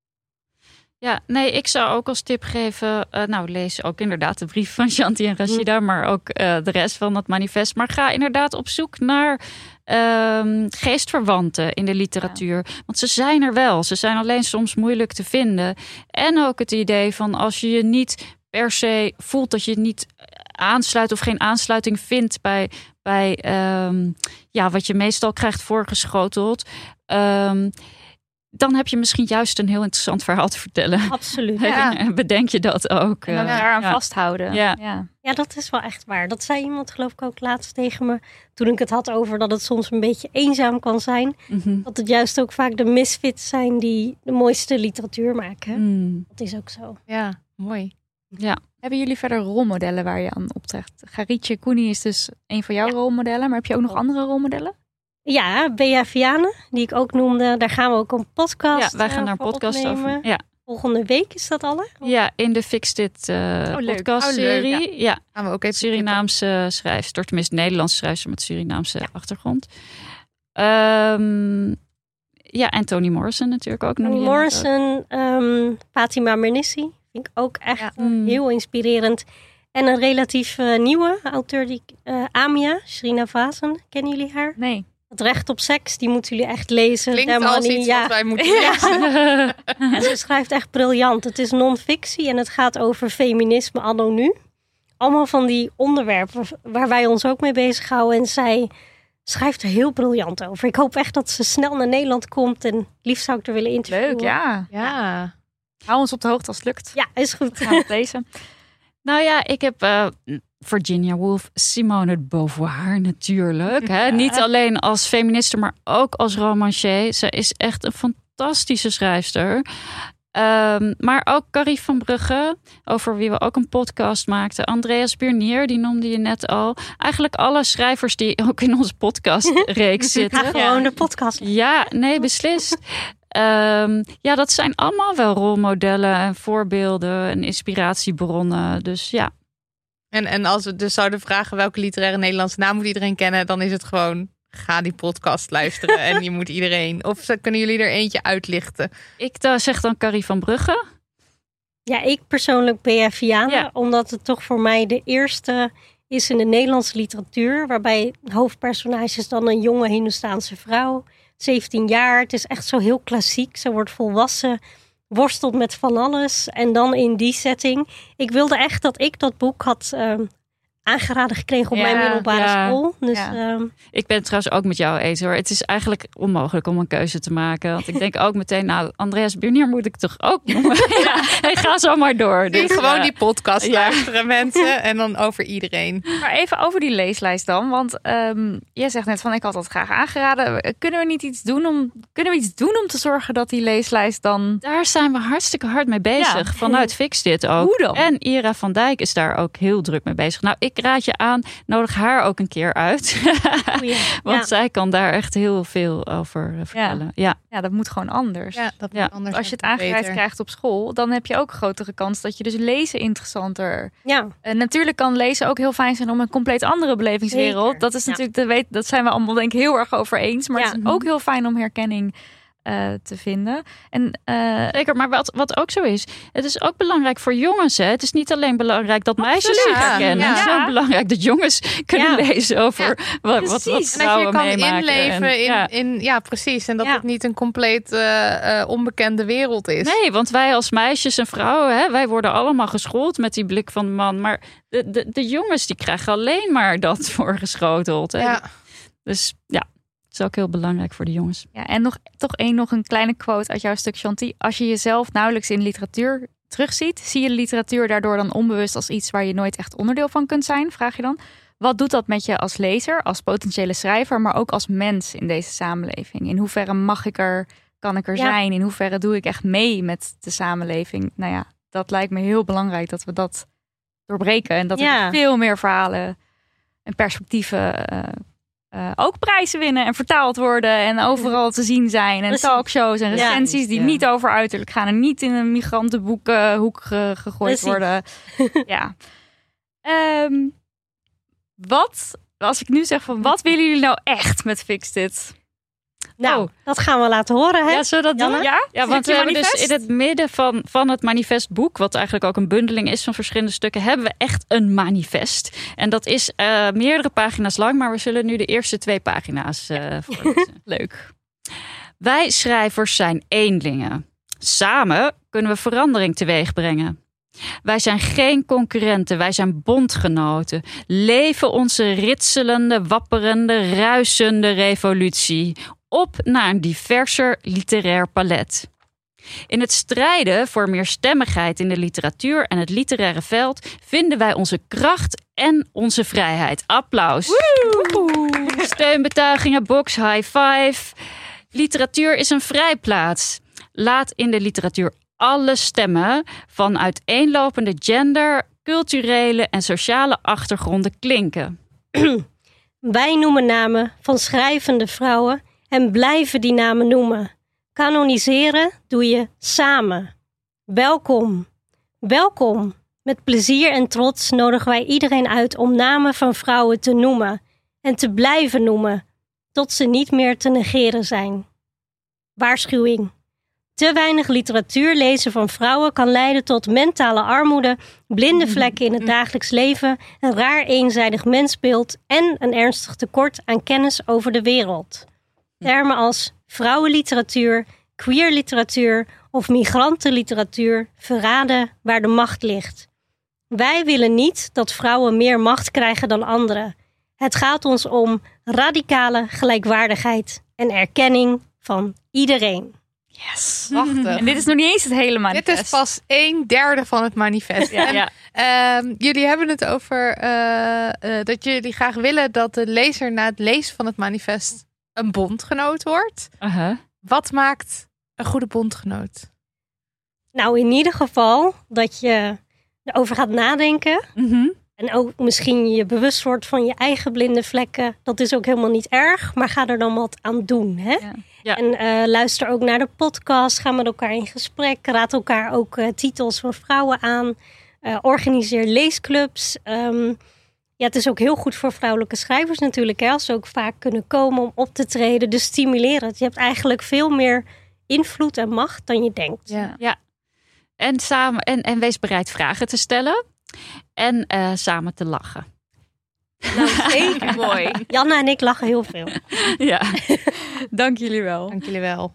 Speaker 4: Ja, nee, ik zou ook als tip geven... Uh, nou, lees ook inderdaad de brief van Shanti en Rashida... Mm. maar ook uh, de rest van het manifest. Maar ga inderdaad op zoek naar uh, geestverwanten in de literatuur. Ja. Want ze zijn er wel. Ze zijn alleen soms moeilijk te vinden. En ook het idee van als je je niet per se voelt... dat je het niet aansluit of geen aansluiting vindt... bij, bij um, ja, wat je meestal krijgt voorgeschoteld... Um, dan heb je misschien juist een heel interessant verhaal te vertellen.
Speaker 8: Absoluut.
Speaker 4: Ja. Bedenk je dat ook.
Speaker 6: En dan ja. daaraan ja. vasthouden.
Speaker 4: Ja.
Speaker 6: Ja.
Speaker 8: ja, dat is wel echt waar. Dat zei iemand geloof ik ook laatst tegen me. Toen ik het had over dat het soms een beetje eenzaam kan zijn.
Speaker 4: Mm-hmm.
Speaker 8: Dat het juist ook vaak de misfits zijn die de mooiste literatuur maken.
Speaker 4: Mm.
Speaker 8: Dat is ook zo.
Speaker 7: Ja, mooi.
Speaker 4: Ja.
Speaker 6: Hebben jullie verder rolmodellen waar je aan optrekt? Garitje Koenie is dus een van jouw ja. rolmodellen. Maar heb je ook nog andere rolmodellen?
Speaker 8: Ja, Bea Vianen, die ik ook noemde. Daar gaan we ook een podcast
Speaker 4: Ja, wij gaan
Speaker 8: uh,
Speaker 4: daar een podcast
Speaker 8: opnemen.
Speaker 4: over. Ja.
Speaker 8: Volgende week is dat al, hè?
Speaker 4: Ja, in de Fix It uh,
Speaker 6: oh,
Speaker 4: podcastserie.
Speaker 6: Oh,
Speaker 4: ja. ja,
Speaker 7: gaan we ook even
Speaker 4: Surinaamse schrijfster, tenminste Nederlandse schrijfster met Surinaamse ja. achtergrond. Um, ja, en Toni Morrison natuurlijk ook.
Speaker 8: Toni Morrison, um, Fatima Mernissi. Vind ik ook echt ja. uh, heel inspirerend. En een relatief uh, nieuwe auteur, die uh, Amia, Shrina Vazen. Kennen jullie haar?
Speaker 6: Nee.
Speaker 8: Het recht op seks, die moeten jullie echt lezen.
Speaker 7: Klinkt als iets ja. wat wij moeten lezen.
Speaker 8: Ja, ze schrijft echt briljant. Het is non-fictie en het gaat over feminisme anno nu. Allemaal van die onderwerpen waar wij ons ook mee bezighouden. En zij schrijft er heel briljant over. Ik hoop echt dat ze snel naar Nederland komt. En liefst zou ik er willen interviewen.
Speaker 6: Leuk, ja.
Speaker 7: ja.
Speaker 6: Hou ons op de hoogte als het lukt.
Speaker 8: Ja, is goed.
Speaker 6: Gaan we het lezen.
Speaker 4: Nou ja, ik heb uh, Virginia Woolf, Simone de Beauvoir natuurlijk. Hè? Niet alleen als feministe, maar ook als romancier. Ze is echt een fantastische schrijfster. Um, maar ook Carrie van Brugge, over wie we ook een podcast maakten. Andreas Burnier, die noemde je net al. Eigenlijk alle schrijvers die ook in onze podcastreeks zitten.
Speaker 8: Ja, gewoon de podcast.
Speaker 4: Ja, nee, beslist. Um, ja, dat zijn allemaal wel rolmodellen en voorbeelden en inspiratiebronnen. Dus ja.
Speaker 7: En, en als we dus zouden vragen welke literaire Nederlandse naam moet iedereen kennen, dan is het gewoon: ga die podcast luisteren en je moet iedereen. Of kunnen jullie er eentje uitlichten?
Speaker 4: Ik uh, zeg dan Carrie van Brugge.
Speaker 8: Ja, ik persoonlijk ben ja Viana, ja. Omdat het toch voor mij de eerste is in de Nederlandse literatuur, waarbij het hoofdpersonage is dan een jonge Hindoestaanse vrouw, zeventien jaar. Het is echt zo heel klassiek. Ze wordt volwassen, worstelt met van alles en dan in die setting. Ik wilde echt dat ik dat boek had Uh, aangeraden gekregen op ja, mijn middelbare ja, school. Dus,
Speaker 4: ja.
Speaker 8: um...
Speaker 4: Ik ben het trouwens ook met jou eens hoor. Het is eigenlijk onmogelijk om een keuze te maken. Want ik denk ook meteen, nou, Andreas Burnier moet ik toch ook noemen. Ja, hij gaat zo maar door.
Speaker 7: Dus, gewoon uh, die podcast luisteren, ja. mensen. En dan over iedereen.
Speaker 6: Maar even over die leeslijst dan. Want um, jij zegt net van, ik had dat graag aangeraden. Kunnen we niet iets doen om, kunnen we iets doen om te zorgen dat die leeslijst dan...
Speaker 4: Daar zijn we hartstikke hard mee bezig. Ja. Vanuit Fix Dit ook.
Speaker 6: Hoe dan?
Speaker 4: En Ira van Dijk is daar ook heel druk mee bezig. Nou, ik Ik raad je aan, nodig haar ook een keer uit.
Speaker 6: Ja.
Speaker 4: Want
Speaker 6: ja.
Speaker 4: zij kan daar echt heel veel over vertellen. Ja,
Speaker 6: ja. ja dat moet gewoon anders.
Speaker 7: Ja, dat moet
Speaker 4: ja.
Speaker 7: anders.
Speaker 6: Als je het aangereikt krijgt op school, dan heb je ook een grotere kans dat je dus lezen interessanter...
Speaker 8: Ja.
Speaker 6: Uh, natuurlijk kan lezen ook heel fijn zijn om een compleet andere belevingswereld.
Speaker 8: Zeker.
Speaker 6: Dat is
Speaker 8: ja.
Speaker 6: natuurlijk, de weet, dat zijn we allemaal denk ik heel erg over eens. Maar
Speaker 8: ja.
Speaker 6: het is ook heel fijn om herkenning Uh, te vinden. En, uh,
Speaker 4: Zeker, maar wat, wat ook zo is, het is ook belangrijk voor jongens. Hè? Het is niet alleen belangrijk dat meisjes zich herkennen.
Speaker 7: Ja.
Speaker 4: Het is ook belangrijk dat jongens kunnen ja. lezen over ja. wat, wat, wat vrouwen
Speaker 7: en dat je kan
Speaker 4: meemaken.
Speaker 7: inleven
Speaker 4: en,
Speaker 7: in,
Speaker 4: ja.
Speaker 7: in, ja, precies. En dat
Speaker 8: ja.
Speaker 7: het niet een compleet uh, uh, onbekende wereld is.
Speaker 4: Nee, want wij als meisjes en vrouwen, hè, wij worden allemaal geschoold met die blik van de man. Maar de, de, de jongens, die krijgen alleen maar dat voorgeschoteld. Hè?
Speaker 7: Ja.
Speaker 4: Dus ja. Dat is ook heel belangrijk voor de jongens.
Speaker 6: Ja, en nog, toch één nog een kleine quote uit jouw stuk, Chanty. Als je jezelf nauwelijks in literatuur terugziet, zie je literatuur daardoor dan onbewust als iets waar je nooit echt onderdeel van kunt zijn? Vraag je dan. Wat doet dat met je als lezer, als potentiële schrijver, maar ook als mens in deze samenleving? In hoeverre mag ik er, kan ik er ja. zijn? In hoeverre doe ik echt mee met de samenleving? Nou ja, dat lijkt me heel belangrijk dat we dat doorbreken. En dat ja. we veel meer verhalen en perspectieven uh, Uh, ook prijzen winnen en vertaald worden en overal te zien zijn. En talkshows en recensies ja, die ja. niet over uiterlijk gaan en niet in een migrantenboekhoek ge- gegooid Precies. worden. Ja. Um, wat, als ik nu zeg van, wat willen jullie nou echt met Fix Dit?
Speaker 8: Nou, oh. dat gaan we laten horen, hè?
Speaker 4: Ja, zullen we dat doen?
Speaker 6: Ja,
Speaker 4: ja want we hebben dus in het midden van, van het manifestboek, wat eigenlijk ook een bundeling is van verschillende stukken, hebben we echt een manifest. En dat is uh, meerdere pagina's lang, maar we zullen nu de eerste twee pagina's uh, voorlezen.
Speaker 6: Leuk.
Speaker 4: Wij schrijvers zijn eenlingen. Samen kunnen we verandering teweeg brengen. Wij zijn geen concurrenten, wij zijn bondgenoten. Leven onze ritselende, wapperende, ruisende revolutie. Op naar een diverser literair palet. In het strijden voor meer stemmigheid in de literatuur en het literaire veld vinden wij onze kracht en onze vrijheid. Applaus. Woehoe. Steunbetuigingen, box, high five. Literatuur is een vrijplaats. Laat in de literatuur alle stemmen van uiteenlopende gender, culturele en sociale achtergronden klinken.
Speaker 8: Wij noemen namen van schrijvende vrouwen en blijven die namen noemen. Kanoniseren doe je samen. Welkom. Welkom. Met plezier en trots nodigen wij iedereen uit om namen van vrouwen te noemen en te blijven noemen, tot ze niet meer te negeren zijn. Waarschuwing. Te weinig literatuur lezen van vrouwen kan leiden tot mentale armoede, blinde vlekken in het dagelijks leven, een raar eenzijdig mensbeeld en een ernstig tekort aan kennis over de wereld. Termen als vrouwenliteratuur, queerliteratuur of migrantenliteratuur verraden waar de macht ligt. Wij willen niet dat vrouwen meer macht krijgen dan anderen. Het gaat ons om radicale gelijkwaardigheid en erkenning van iedereen.
Speaker 6: Yes.
Speaker 7: Prachtig.
Speaker 6: En dit is nog niet eens het hele manifest.
Speaker 7: Dit is pas een derde van het manifest.
Speaker 6: Ja,
Speaker 7: en,
Speaker 6: ja.
Speaker 7: uh, jullie hebben het over uh, uh, dat jullie graag willen dat de lezer na het lezen van het manifest een bondgenoot wordt.
Speaker 6: Uh-huh.
Speaker 7: Wat maakt een goede bondgenoot?
Speaker 8: Nou, in ieder geval dat je erover gaat nadenken.
Speaker 6: Mm-hmm.
Speaker 8: En ook misschien je bewust wordt van je eigen blinde vlekken. Dat is ook helemaal niet erg, maar ga er dan wat aan doen. Hè?
Speaker 6: Ja. Ja.
Speaker 8: En uh, luister ook naar de podcast. Ga met elkaar in gesprek. Raad elkaar ook uh, titels van vrouwen aan. Uh, organiseer leesclubs. Um, ja, het is ook heel goed voor vrouwelijke schrijvers natuurlijk. Hè, als ze ook vaak kunnen komen om op te treden. Dus stimuleer het. Je hebt eigenlijk veel meer invloed en macht dan je denkt.
Speaker 6: Ja.
Speaker 4: Ja. En, samen, en, en wees bereid vragen te stellen. En uh, samen te lachen.
Speaker 8: Nou, zeker.
Speaker 6: Mooi.
Speaker 8: Janna en ik lachen heel veel.
Speaker 6: Ja. Dank jullie wel.
Speaker 7: Dank jullie wel.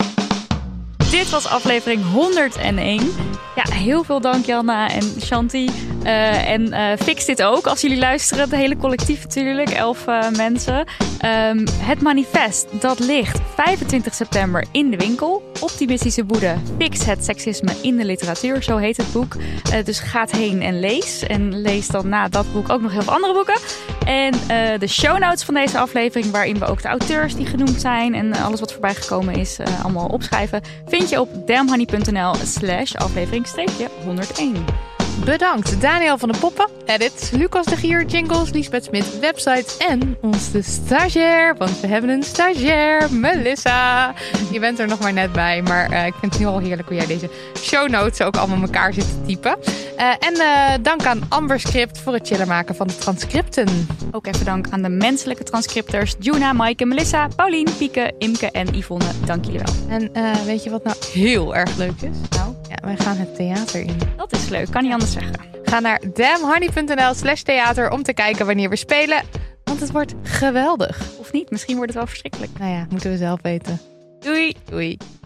Speaker 6: Dit was aflevering honderdéén. Ja, heel veel dank Janna en Shanti. Uh, en uh, fix dit ook als jullie luisteren. Het hele collectief natuurlijk, elf uh, mensen. Um, het manifest, dat ligt vijfentwintig september in de winkel. Optimistische woede, fix het seksisme in de literatuur, zo heet het boek. Uh, dus ga heen en lees. En lees dan na dat boek ook nog heel veel andere boeken. En uh, de show notes van deze aflevering, waarin we ook de auteurs die genoemd zijn en alles wat voorbij gekomen is, uh, allemaal opschrijven, vind je op damnhoney.nl slash aflevering streepje honderdéén.
Speaker 7: Bedankt Daniel van de Poppen, edit, Lucas de Gier, jingles, Liesbeth Smit, website en onze stagiair, want we hebben een stagiair, Melissa. Je bent er nog maar net bij, maar uh, ik vind het nu al heerlijk hoe jij deze show notes ook allemaal met elkaar zit te typen. Uh, en uh, dank aan Amberscript voor het chillen maken van de transcripten.
Speaker 6: Ook even dank aan de menselijke transcripters Juna, Maaike, Melissa, Paulien, Pieke, Imke en Yvonne. Dank jullie wel.
Speaker 7: En uh, weet je wat nou heel erg leuk is?
Speaker 6: Nou,
Speaker 7: ja, wij gaan het theater in.
Speaker 6: Dat is leuk, kan niet anders zeggen.
Speaker 7: Ga naar damnhoney.nl slash theater om te kijken wanneer we spelen. Want het wordt geweldig.
Speaker 6: Of niet, misschien wordt het wel verschrikkelijk.
Speaker 7: Nou ja, moeten we zelf weten.
Speaker 6: Doei!
Speaker 7: Doei!